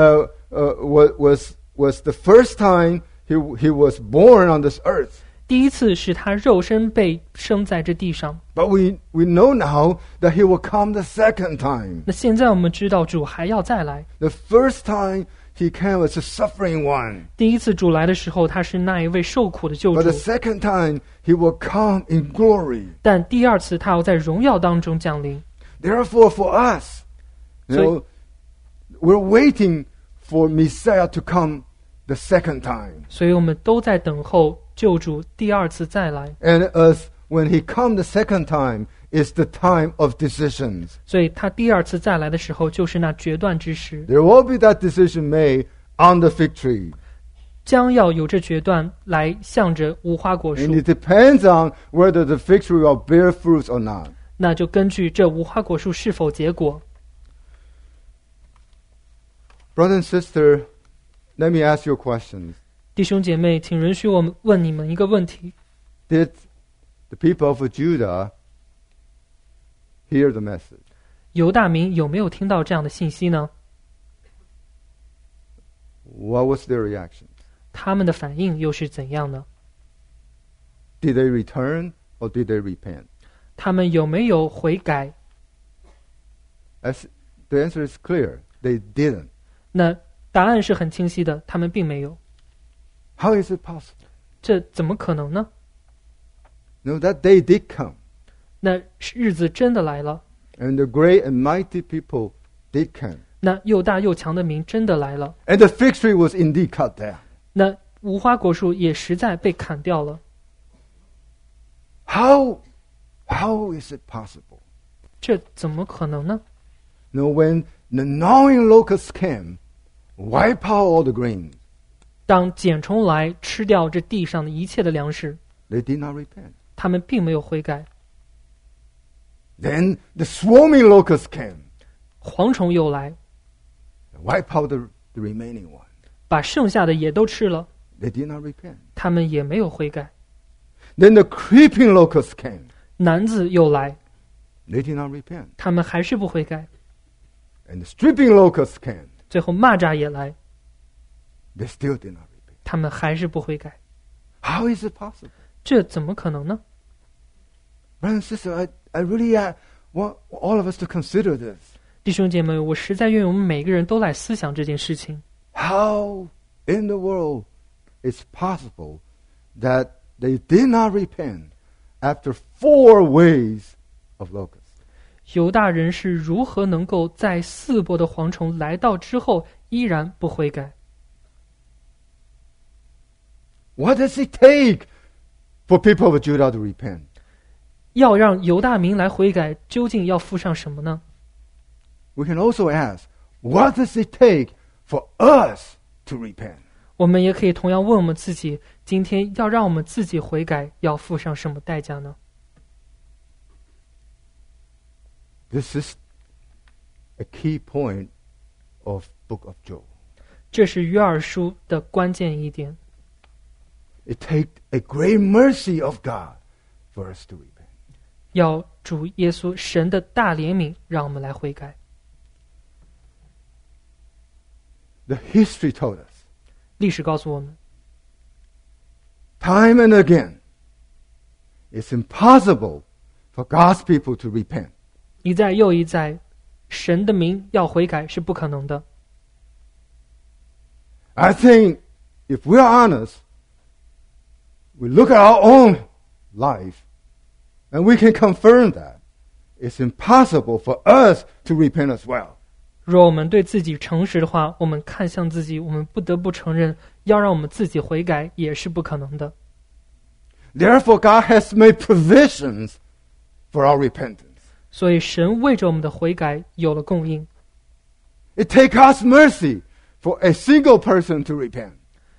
was the first time he was born on this earth. 第一次是他肉身被生在这地上， But we know now that he will come the second time. 那现在我们知道主还要再来。 The first time he came as a suffering one. 第一次主来的时候，他是那一位受苦的救 But 主 the，second time he will come in glory. 但第二次他要在荣耀当中降临。 Therefore, for us, we're waiting for Messiah to come the second time. 所以我们都在等候救主第二次再来。 And when he comes the second time, it's the time of decisions. 所以他第二次再来的时候，就是那决断之时， There will be that decision made on the fig tree. 将要有这决断来向着无花果树 And，it depends on whether the fig tree will bear fruits or not. 那就根据这无花果树是否结果。 Brother and sister, let me ask you a question. 弟兄姐妹，请允许我们问你们一个问题： Did the people of Judah hear the message? 犹大民有没有听到这样的信息呢？ What was their reaction? 他们的反应又是怎样呢？ Did they return or did they repent? 他们有没有悔改？ The answer is clear. They didn't. 那答案是很清晰的，他们并没有。 How is it possible? 这怎么可能呢？ No, that day did come. 那日子真的来了， And the great and mighty people did come. 那又大又强的民真的来了， And the fig tree was indeed cut down. 那无花果树也实在被砍掉了。 How is it possible? 这怎么可能呢？ When the gnawing locusts came, wipe out all the grain, 当茧虫来吃掉这地上的一切的粮食， they did not repent. 他们并没有悔改。 Then the swarming locusts came, 蝗虫又来， wipe out the remaining one. 把剩下的也都吃了， They did not repent. 他们也没有悔改。 Then the creeping locusts came. 男子又来， They did not repent. 他们还是不悔改。 And the stripping locusts came. 最后蚂蚱也来， They still did not repent. 他们还是不悔改。 How is it possible? 这怎么可能呢？ Brothers and sisters, I really want all of us to consider this. 弟兄姐妹，我实在愿意我们每个人都来思想这件事情。 How in the world is possible that they did not repent after 4 waves of locusts? 犹大人是如何能够在4波的蝗虫来到之后依然不悔改？ What does it take for people of Judah to repent? 要让犹大民来悔改，究竟要付上什么呢？ We can also ask, what does it take for us to repent? 我们也可以同样问我们自己，今天要让我们自己悔改，要付上什么代价呢？ This is a key point of Book of Job. 这是约珥书的关键一点。 It takes a great mercy of God for us to repent. 要主耶稣神的大怜悯，让我们来悔改。 The history told us, 历史告诉我们， time and again, it's impossible for God's people to repent. 一再又一再，神的名要悔改是不可能的。 I think if we are honest, we look at our own life, and we can confirm that it's impossible for us to repent as well. 若我们对自己诚实的话，我们看向自己，我们不得不承认，要让我们自己悔改也是不可能的。 Therefore, God has made provisions for our repentance. 所以神为着我们的悔改有了供应。 It takes God's mercy for a single person to repent.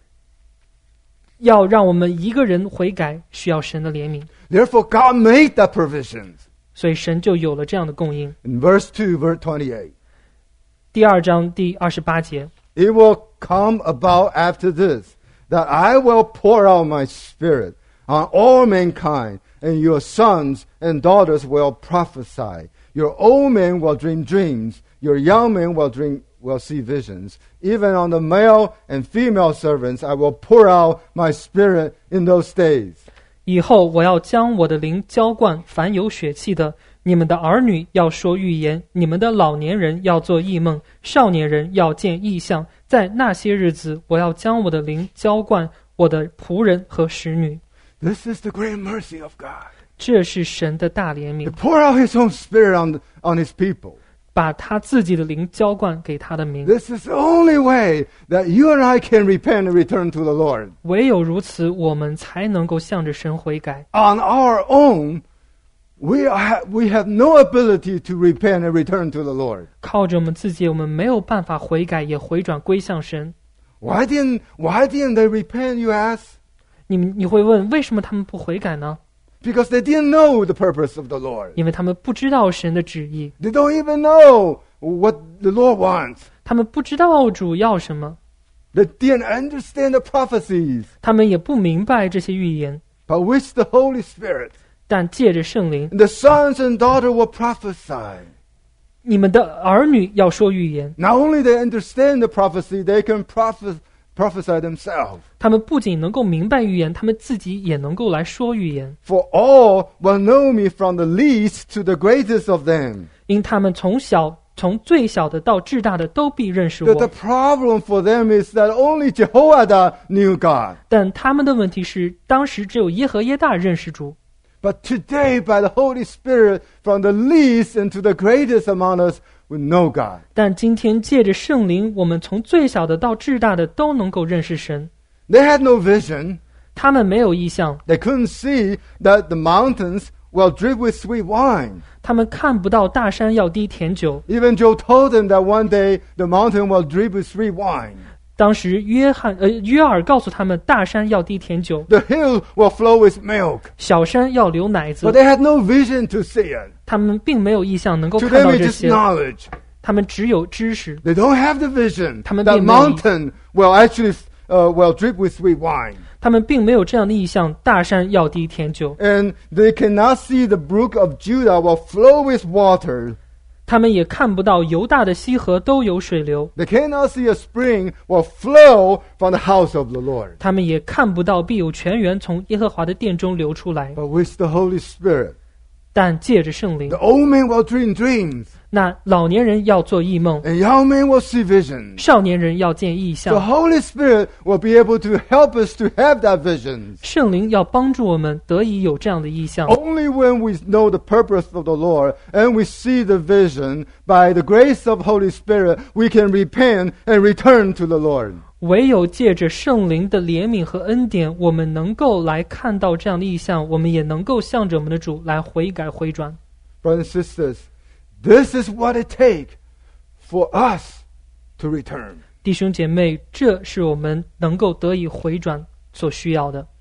要让我们一个人悔改，需要神的怜悯， Therefore, God made that provision. 所以神就有了这样的供应。 In verse 2, verse 28. 第2章第28节， It will come about after this, that I will pour out my spirit on all mankind, and your sons and daughters will prophesy. Your old men will dream dreams. Your young men will see visions. Even on the male and female servants, I will pour out my spirit in those days. 以后我要将我的灵浇灌凡有血气的，你们的儿女要说预言，你们的老年人要做异梦，少年人要见异象。在那些日子，我要将我的灵浇灌我的仆人和使女。 This is the great mercy of God. 这是神的大怜 To 悯， pour out His own spirit on His people. 把他自己的灵浇灌给他的民。 This is the only way that you and I can repent and return to the Lord. 唯有如此，我们才能够向着神悔改。 On our own, we have no ability to repent and return to the Lord. 靠着我们自己，我们没有办法悔改，也回转归向神。 Why didn't they repent, you ask? 你会问，为什么他们不悔改呢？ Because they didn't know the purpose of the Lord. 因为他们不知道神的旨意， They don't even know what the Lord wants. 他们不知道主要什么， They didn't understand the prophecies, 他们也不明白这些预言。 but with the Holy Spirit, 但借着圣灵， the sons and daughters will prophesy. 你们的儿女要说预言。 Not only they understand the prophecy, they can prophesy themselves. 他们不仅能够明白预言，他们自己也能够来说预言。 For all will know me from the least to the greatest of them. 因他们从最小的到至大的都必认识 The 我。 problem for them is that only Jehoiada knew God. 但他们的问题是，当时只有耶和耶大认识主。 But today, by the Holy Spirit, from the least and to the greatest among us, we know God. 但今天借着圣灵，我们从最小的到至大的都能够认识神。 They had no vision. 他们没有意象， They couldn't see that the mountains will drip with sweet wine. 他们看不到大山要滴甜酒。 Even Joe told them that one day the mountain will drip with sweet wine. 当时约珥告诉他们，大山要滴甜酒， The hill will flow with milk. 小山要流奶子 But。they had no vision to see it. 他们并没有意象能够 To 看 them 到 it's 这 just 些， knowledge. 他们只有知识。 They don't have the vision 他们 that 并没有 mountain will actually will drip with sweet wine. 他们并没有这样的意象，大山要滴甜酒。 And they cannot see the brook of Judah will flow with water. 他们也看不到犹大的溪河都有水流， They cannot see a spring will flow from the house of the Lord. 他们也看不到必有泉源从耶和华的殿中流出来。 But with the Holy Spirit, 但借着圣灵 the，old men will dream dreams, 那老年人要做异梦， and young men will see visions. 少年人要见异 The 象。 Holy Spirit will be able to help us to have that vision. 圣灵要帮助我们得以有这样的意象。 Only when we know the purpose of the Lord and we see the vision, by the grace of Holy Spirit, we can repent and return to the Lord. 唯有借着圣灵的怜悯和恩典，我们能够来看到这样的意象，我们也能够向着我们的主来悔改回转。 Brothers and sisters, this is what it takes for us to return. 弟兄姐妹，这是我们能够得以回转所需要的。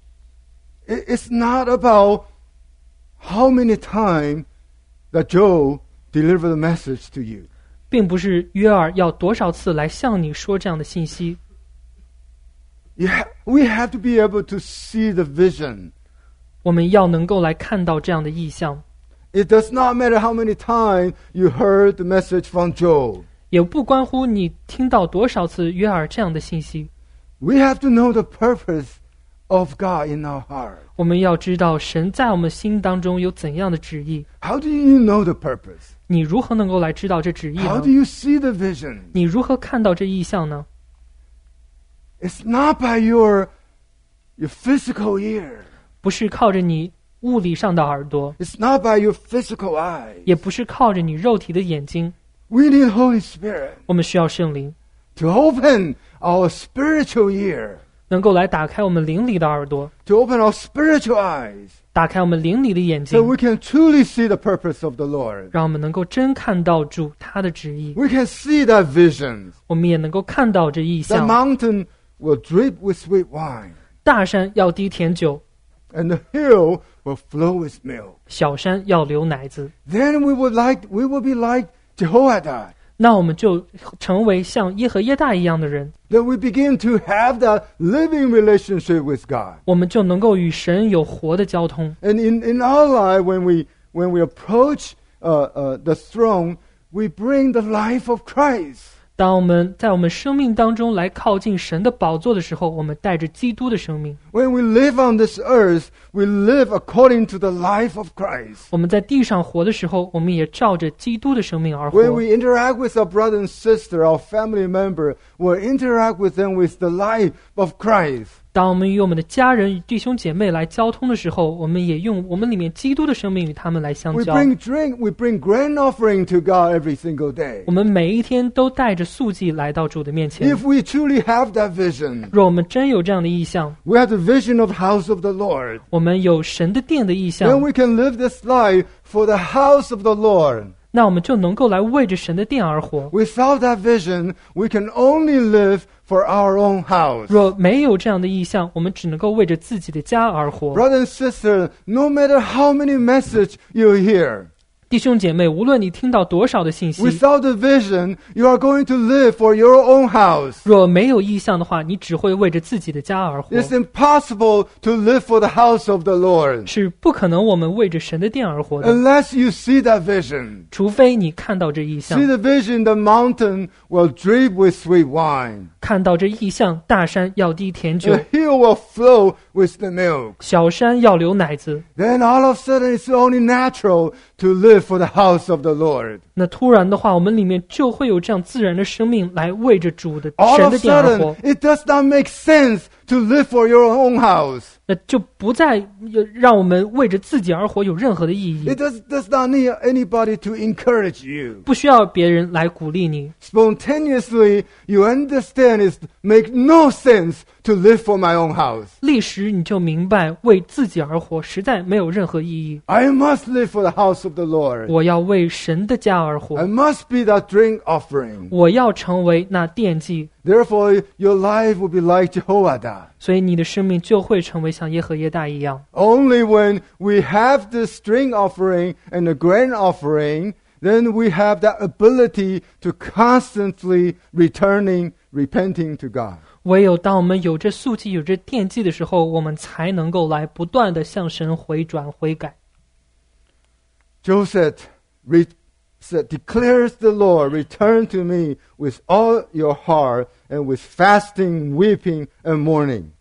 It's not about how many times that Joe delivered the message to you. 并不是约珥要多少次来向你说这样的信息， We have to be able to see the vision. 我们要能够来看到这样的意象。 It does not matter how many times you heard the message from Joe. 也不关乎你听到多少次约珥这样的信息， We have to know the purpose of God in our heart. 我们要知道神在我们心当中有怎样的旨意。 How do you know the purpose? 你如何能够来知道这旨意 How 呢 do？you see the vision? 你如何看到这意象呢？ It's not by your physical ear. 不是靠着你物理上的耳朵， It's not by your physical eye. 也不是靠着你肉体的眼睛。 We need Holy Spirit 我们需要圣灵， to open our spiritual ear. 能够来打开我们灵里的耳朵， to open our spiritual eyes, 打开我们灵里的眼 so 睛， we can truly see the purpose of the Lord. 让我们能够真看到主他的旨意， We can see that vision. 我们也能够看到这意 The 象。 mountain will drip with sweet wine, 大山要滴甜酒， and the hill will flow with milk. 小山要流奶子。 Then we will be like Jehoiada. 那我们就成为像耶和耶大一样的人， Then we begin to have that living relationship with God. 我们就能够与神有活的交通。 And in our life, when we approach the throne, we bring the life of Christ. 当我们在我们生命当中来靠近神的宝座的时候，我们带着基督的生命。 When we live on this earth, we live according to the life of Christ. 我们在地上活的时候，我们也照着基督的生命而活。 When we interact with our brother and sister, our family member, we'll interact with them with the life of Christ. 当我们与我们的家人与弟兄姐妹来交通的时候，我们也用我们里面基督的生命与他们来相 We 交。 bring grain offering to God every single day. 我们每一天都带着素祭来到主的面前。 If we truly have that vision, 若我们真有这样的意向， we have the vision of the house of the Lord. 我们有神的殿的意 Then 向， we can live this life for the house of the Lord. 那我们就能够来为着神的殿而活。 Without that vision, we can only live for our own house. 若没有这样的意向，我们只能够为着自己的家而活。 Brother and sister, no matter how many messages you hear, 弟兄姐妹，无论你听到多少的信息， without the vision, you are going to live for your own house. 若没有意向的话，你只会为着自己的家而活。 It's impossible to live for the house of the Lord 是不可能我们为着神的殿而活的， unless you see that vision. 除非你看到这意向 See， the vision, the mountain will drip with sweet wine. 看到这意向，大山要滴甜酒， The hill will flow with the milk. 小山要流奶子。 Then all of a sudden, it's only natural to live for the house of the Lord. 那突然的话，我们里面就会有这样自然的生命来为着主的 All 神 of 的 a 殿而活 sudden,，it does not make sense to live for your own house. 那就不再让我们为着自己而活有任何的意义， It does not need anybody to encourage you. 不需要别人来鼓励你。 Spontaneously, you understand it make no sense to live for my own house. 立时你就明白，为自己而活实在没有任何意义。 I must live for the house of the Lord. 我要为神的家而活 I，must be that drink offering. 我要成为那奠祭， Therefore, your life will be like Jehoiada. 所以你的生命就会成为像耶和耶大一样。 Only when we have the string offering and the grain offering, then we have that ability to constantly repenting to God. 唯有当我们有这素祭、有这奠祭的时候，我们才能够来不断的向神回转悔改。 Joseph declares the Lord, return to me with all your heart and with fasting, weeping, and mourning.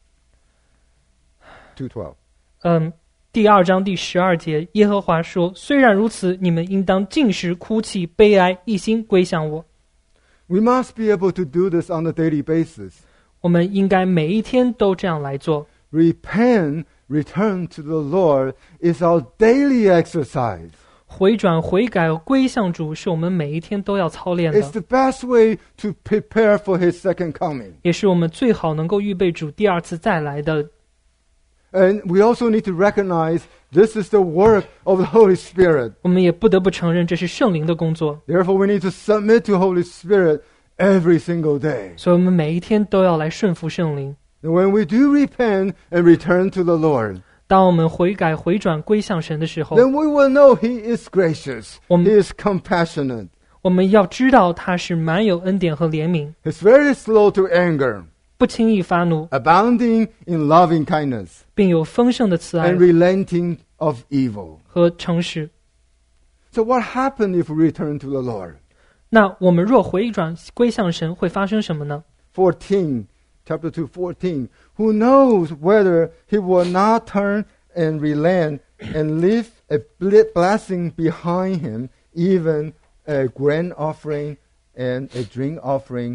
2:12. 第2章第12节，耶和华说：虽然如此，你们应当禁食、哭泣、悲哀，一心归向我。 We must be able to do this on a daily basis. 我们应该每一天都这样来做。 Repent, return to the Lord is our daily exercise. 回转、悔改、归向主，是我们每一天都要操练 It's 的， the best way to prepare for His second coming. 也是我们最好能够预备主第2次再来的。 And we also need to recognize this is the work of the Holy Spirit. 我们也不得不承认，这是圣灵的工作， Therefore, we need to submit to Holy Spirit every single day. 所以我们每一天都要来顺服圣灵。 And when we do repent and return to the Lord, 当我们悔改、回转、归向神的时候， then we will know He is gracious. 我们- He is compassionate. 我们要知道他是满有恩典和怜悯， He's very slow to anger, 不轻易发怒， abounding in loving kindness, 并有丰盛的慈爱 and relenting of evil. 和诚实。 So what happened if we return to the Lord? 那我们若回转归向神，会发生什么呢？ Chapter 2:14. Who knows whether he will not turn and relent and leave a blessing behind him, even a grain offering and a drink offering.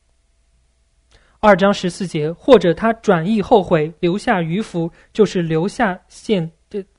2章14节，或者他转意后悔，留下余福，就是留下献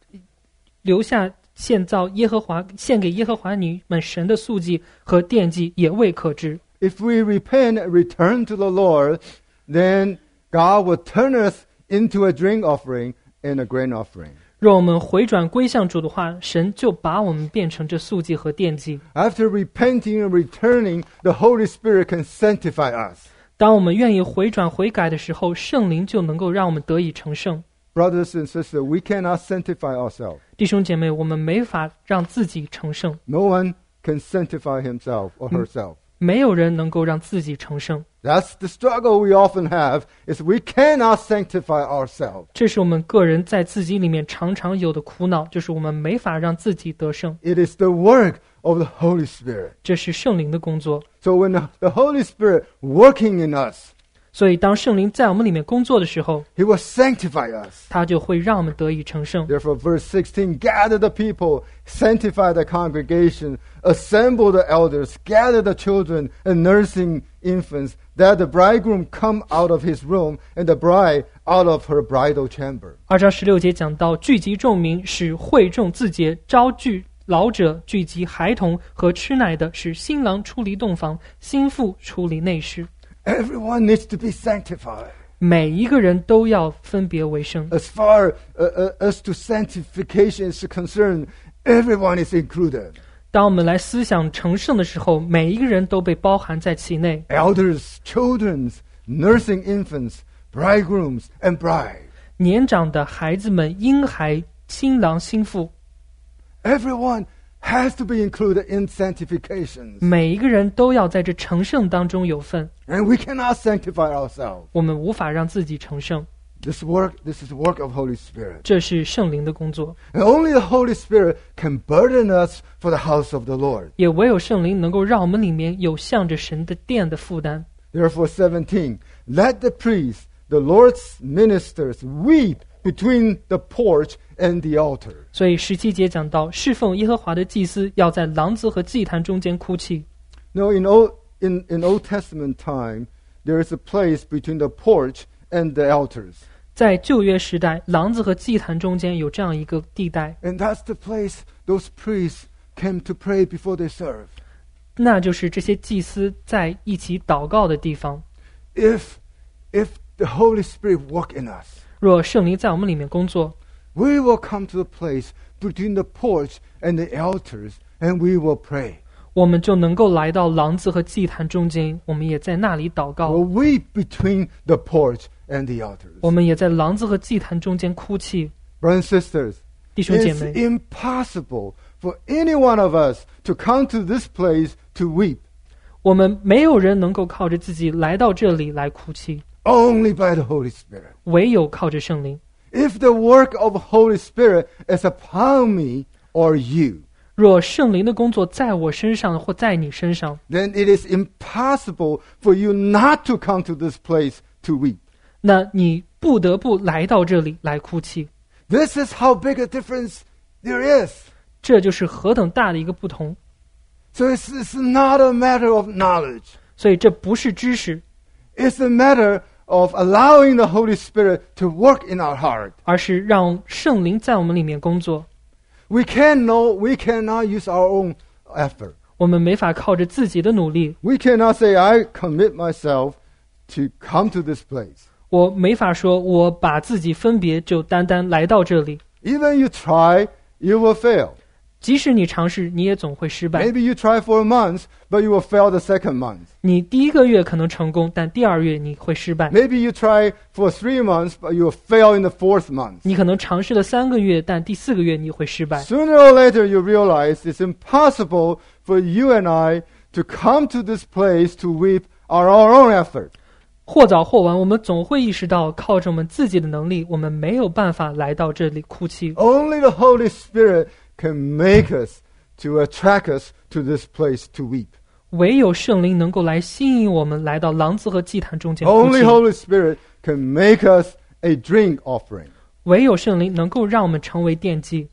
造耶和华献给耶和华你们神的素祭和奠祭，也未可知。 If we repent and return to the Lord, then God will turn us into a drink offering and a grain offering. 若我们回转归向主的话，神就把我们变成这素祭和奠祭。 After repenting and returning, the Holy Spirit can sanctify us. 当我们愿意回转悔改的时候，圣灵就能够让我们得以成圣。 Brothers and sisters, we cannot sanctify ourselves. 弟兄姐妹，我们没法让自己成圣， No one can sanctify himself or herself. 没有人能够让自己成圣。 That's the struggle we often have, is we cannot sanctify ourselves. 这是我们个人在自己里面常常有的苦恼，就是我们没法让自己得胜。 It is the work of the Holy Spirit. 这是圣灵的工作。 So when the Holy Spirit working in us, 所以当圣灵在我们里面工作的时候， He will sanctify us. 他就会让我们得以成圣。 Therefore, verse 16, gather the people, sanctify the congregation, assemble the elders, gather the children and nursing infants, that the bridegroom come out of his room and the bride out of her bridal chamber. 2章16节讲到，聚集众民，使会众自洁，招聚老者，聚集孩童和吃奶的，使新郎出离洞房，新妇出离内室。 Everyone needs to be sanctified. 每一个人都要分别为圣。 As far as to sanctification is concerned, everyone is included. 当我们来思想成圣的时候，每一个人都被包含在其内。 Elders, children, nursing infants, bridegrooms, and bride. 年长的孩子们、婴孩、新郎、新妇， Everyone has to be included in sanctification. 每一个人都要在这成圣当中有份。 And we cannot sanctify ourselves. 我们无法让自己成圣， This is the work of Holy Spirit. 这是圣灵的工作。 And only the Holy Spirit can burden us for the house of the Lord. 也唯有圣灵能够让我们里面有向着神的殿的负担。 Therefore, 17, let the priests, the Lord's ministers, weep between the porch and the altar. 所以17节讲到，侍奉耶和华的祭司要在廊子和祭坛中间哭泣。 No, in Old Testament time, there is a place between the porch and the altars. 在旧约时代，廊子和祭坛中间有这样一个地带， And that's the place those priests came to pray before they serve. 那就是这些祭司在一起祷告的地方。 If the Holy Spirit work in us, 若圣灵在我们里面工作， we will come to the place between the porch and the altars, and we will pray. 我们就能够来到廊子和祭坛中间，我们也在那里祷告， We'll weep between the porch and the altars. 我们也在廊子和祭坛中间哭泣。 Brothers and sisters, 弟兄姐 it's 妹， impossible for any one of us to come to this place to weep. 我们没有人能够靠着自己来到这里来哭泣， Only by the Holy Spirit. 唯有靠着圣灵。 If the work of Holy Spirit is upon me or you, 若圣灵的工作在我身上或在你身上， then it is impossible for you not to come to this place to weep. 那你不得不来到这里来哭泣。 This is how big a difference there is. 这就是何等大的一个不同。 So it's not a matter of knowledge. 所以这不是知识， It's a matter of allowing the Holy Spirit to work in our heart. 而是让圣灵在我们里面工作。 We cannot use our own effort. 我们没法靠着自己的努力， We cannot say, I commit myself to come to this place. 我没法说我把自己分别就单单来到这里。 Even you try, you will fail. 即使你尝试，你也总会失败。 Maybe you try for a month, but you will fail the second month. 你第一个月可能成功，但第二月你会失败。 Maybe you try for 3 months, but you will fail in the 4th month. 你可能尝试了3个月，但第4个月你会失败。 Sooner or later, you realize it's impossible for you and I to come to this place to weep on our own effort. 或早或晚，我们总会意识到，靠着我们自己的能力，我们没有办法来到这里哭泣。 Only the Holy Spirit can make us, to attract us to this place to weep. 唯有圣灵能够来吸引我们来到廊子和祭坛中间哭 Only 泣。 Holy Spirit can make us a drink offering. 唯有圣灵能够让我们成为奠祭。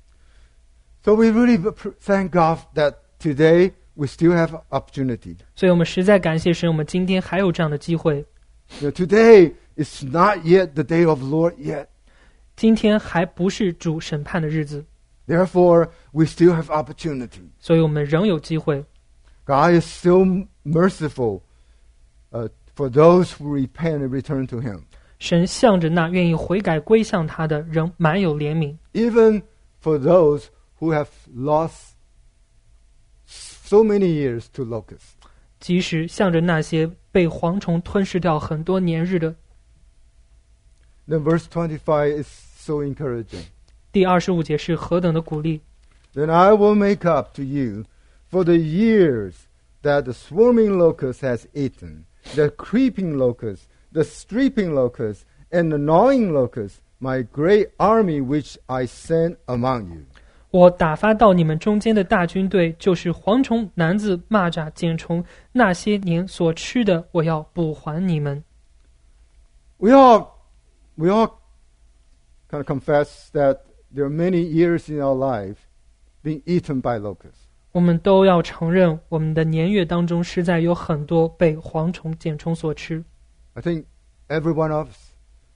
So we really thank God that today we still have opportunity. 所以我们实在感谢神，我们今天还有这样的机会。 Today is not yet the day of Lord yet. 今天还不是主审判的日子， Therefore, we still have opportunity. 所以我们仍有机会。 God is still merciful for those who repent and return to Him. 神向着那愿意悔改归向他的，仍满有怜悯。 Even for those who have lost so many years to locusts. 即使向着那些被蝗虫吞噬掉很多年日的。 Then verse 25 is so encouraging. 第25节是何等的鼓励。 Then I will make up to you for the years that the swarming locust has eaten, the creeping locust, the streeping locust, and the gnawing locust, my great army which I sent among you. 我打发到你们中间的大军队，就是蝗虫、蝻子、蚂蚱、茧虫，那些年所吃的，我要补还你们。 We all kind of confess that there are many years in our life being eaten by locusts. 我们都要承认，我们的年月当中实在有很多被蝗虫、茧虫所吃。 I think every one of us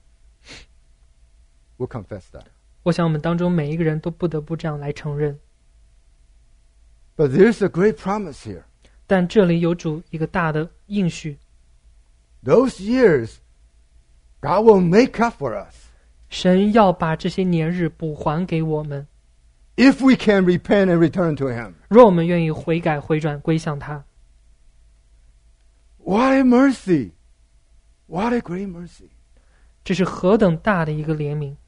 will confess that. 我想我们当中每一个人都不得不这样来承认。 But there's a great promise here. 但这里有主一个大的应许， Those years, God will make up for us 神要把这些年日补还给我们， if we can repent and return to Him. 若我们愿意悔改回转归向他。 What a mercy! What a great mercy! 这是何等大的一个怜悯。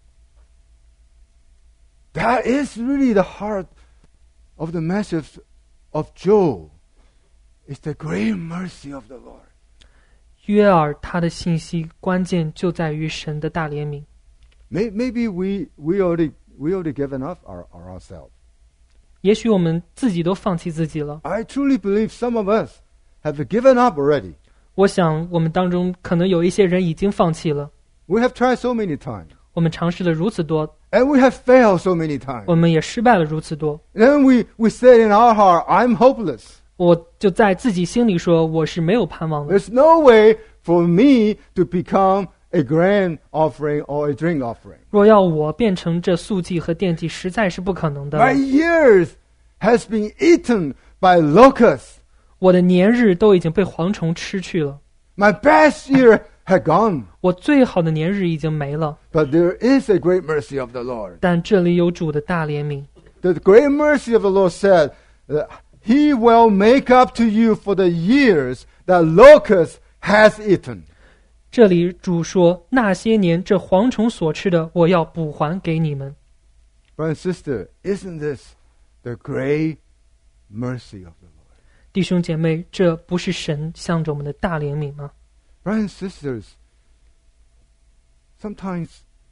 That is really the heart of the message of Joel. It's the great mercy of the Lord. 约珥他的信息关键就在于神的大怜悯。 Maybe we already given up ourselves. 也许我们自己都放弃自己了。 I truly believe some of us have given up already. 我想我们当中可能有一些人已经放弃了。 We have tried so many times. 我们尝试了如此多， And we have failed so many times. 我们也失败了如此多。 Then we said in our heart, I'm hopeless. 我就在自己心里说，我是没有盼望的。 There's no way for me to become a grain offering or a drink offering. 若要我变成这素祭和奠祭，实在是不可能的。 My years has been eaten by locusts. 我的年日都已经被蝗虫吃去了， My best year had gone. 我最好的年日已经没了。 But there is a great mercy of the Lord. 但这里有主的大怜悯。 The great mercy of the Lord said that He will make up to you for the years that locust has eaten. 这里主说，那些年这蝗虫所吃的，我要补还给你们。 Brother and sister, isn't this the great mercy of the Lord? 弟兄姐妹，这不是神向着我们的大怜悯吗？ Brothers and sisters, sometimes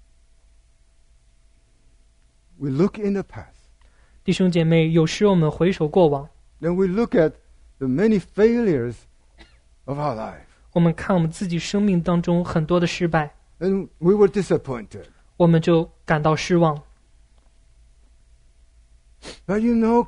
we look in the past, 弟兄姐妹，有时我们回首过往， then we look at the many failures of our life, 我们看我们自己生命当中很多的失败， and we were disappointed. 我们就感到失望。 But you know,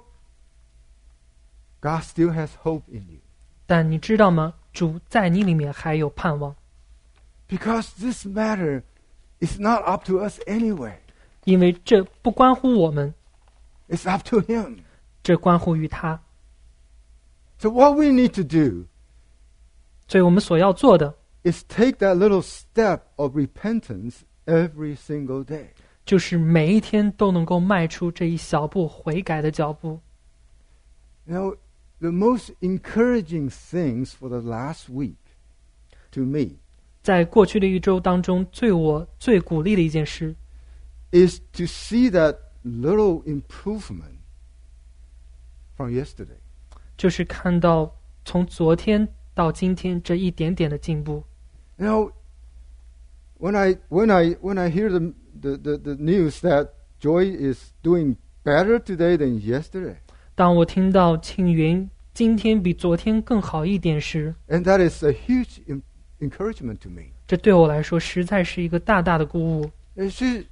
God still has hope in you. 但你知道吗？主在你里面还有盼望， Because this matter is not up to us anyway. 因为这不关乎我们， It's up to Him. 这关乎于他。 So what we need to do 所以我们所要做的， is take that little step of repentance every single day. 就是每一天都能够迈出这一小步悔改的脚步。 You know, the most encouraging things for the last week to me 在过去的一周当中，我最鼓励的一件事， is to see that little improvement from yesterday. 就是看到从昨天到今天这一点点的进步。 You know, when I hear the news that Joy is doing better today than yesterday, 当我听到庆云今天比昨天更好一点时， and that is a huge encouragement to me. 这对我来说实在是一个大大的鼓舞。 And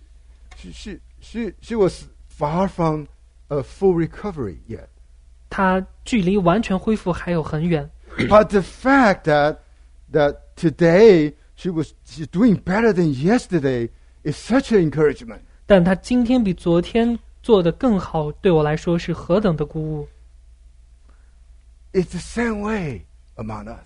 she was far from a full recovery yet. 他距离完全恢复还有很远， But the fact that today she's doing better than yesterday is such an encouragement. 但他今天比昨天做得更好，对我来说是何等的鼓舞。 It's the same way among us.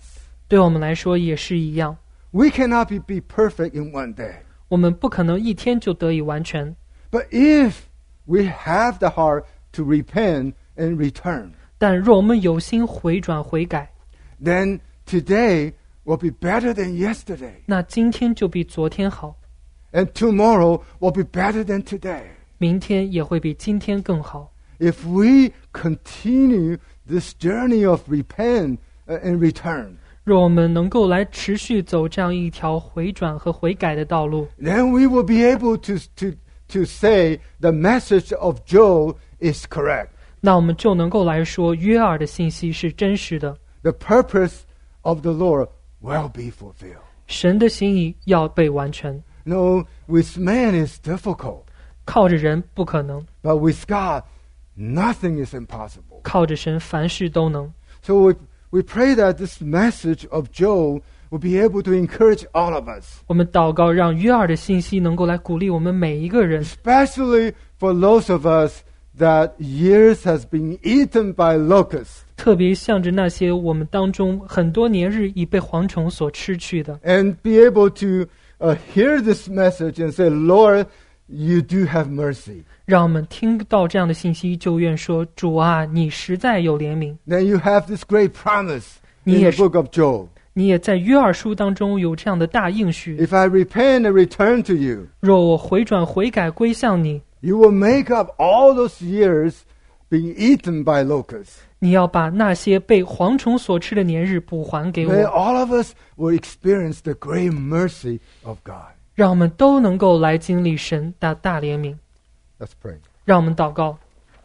对我们来说也是一样。 We cannot be perfect in one day. 我们不可能一天就得以完全， But if we have the heart to repent and return, 但若我们有心回转悔改， then today will be better than yesterday. 那今天就比昨天好， And tomorrow will be better than today. 明天也会比今天更好。 If we continue this journey of repent and return, 若我们能够来持续走这样一条回转和悔改的道路， then we will be able to say the message of Joel is correct. 那我们就能够来说约珥的信息是真实的， The purpose of the Lord will be fulfilled. 神的心意要被完成。 No, with man is difficult, 靠着人不可能， but with God, nothing is impossible. 靠着神凡事都能。 So we pray that this message of Joel will be able to encourage all of us, 我们祷告，让约珥的信息能够来鼓励我们每一个人， especially for those of us that years has been eaten by locusts, 特别向着那些我们当中很多年日已被蝗虫所吃去的， and be able to hear this message and say, Lord, you do have mercy. 让我们听到这样的信息，就愿说：主啊，你实在有怜悯。 Then you have this great promise in the Yes. book of Joel. 你也在约珥书当中有这样的大应许： If I repent and return to you, 若我回转悔改归向你， you will make up all those years being eaten by locusts. 你要把那些被蝗虫所吃的年日补还给 May 我， all of us will experience the great mercy of God. 让我们都能够来经历神的大怜悯。 Let's pray. 让我们祷告。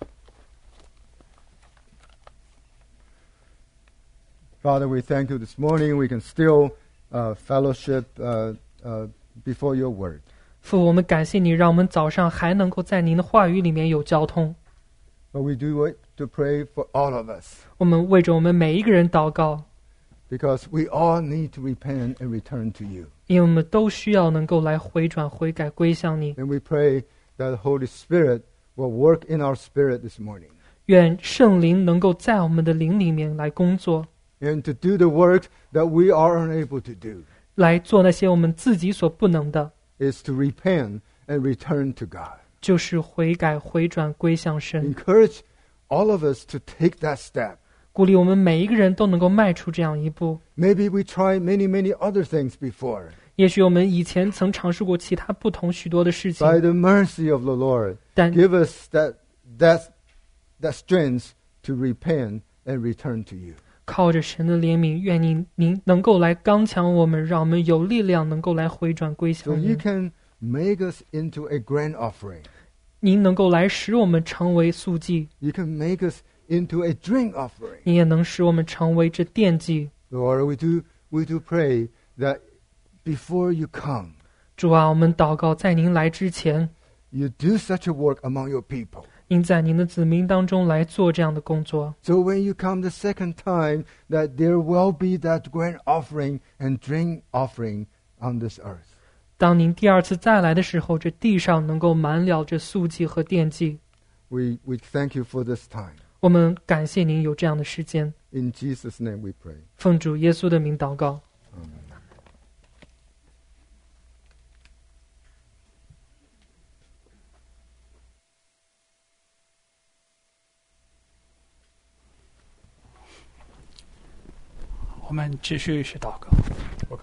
Father, we thank you this morning. We can still fellowship before your word. 父，我们感谢你，让我们早上还能够在您的话语里面有交通。 But we do it to pray for all of us, 我们为着我们每一个人祷告， because we all need to repent and return to you. 因为我们都需要能够来回转悔改归向你。 And we pray that the Holy Spirit will work in our spirit this morning, 愿圣灵能够在我们的灵里面来工作， and to do the work that we are unable to do, 来做那些我们自己所不能的， is to repent and return to God. 就是悔改回转归向神。 Encourage all of us to take that step. 鼓励我们每一个人都能够迈出这样一步。 Maybe we tried many other things before. 也许我们以前曾尝试过其他不同许多的事情， By the mercy of the Lord, 但 give us that strength to repent and return to you. 靠着神的怜悯，愿您能够来刚强我们，让我们有力量能够来回转归 So 向 you 您。 can make us into a grand offering. 您能够来使我们成为素祭， You can make us into a drink offering. 你也能使我们成为这奠祭。 Lord, we do pray that before you come, 主啊，我们祷告，在您来之前， you do such a work among your people. 您在您的子民当中来做这样的工作。 So when you come the second time, that there will be that grand offering and drink offering on this earth. 当您第二次再来的时候，这地上能够满了这素祭和奠祭。 We thank you for this time. 我们感谢您有这样的时间。 In Jesus' name we pray. 奉主耶稣的名祷告。 我们继续祷告。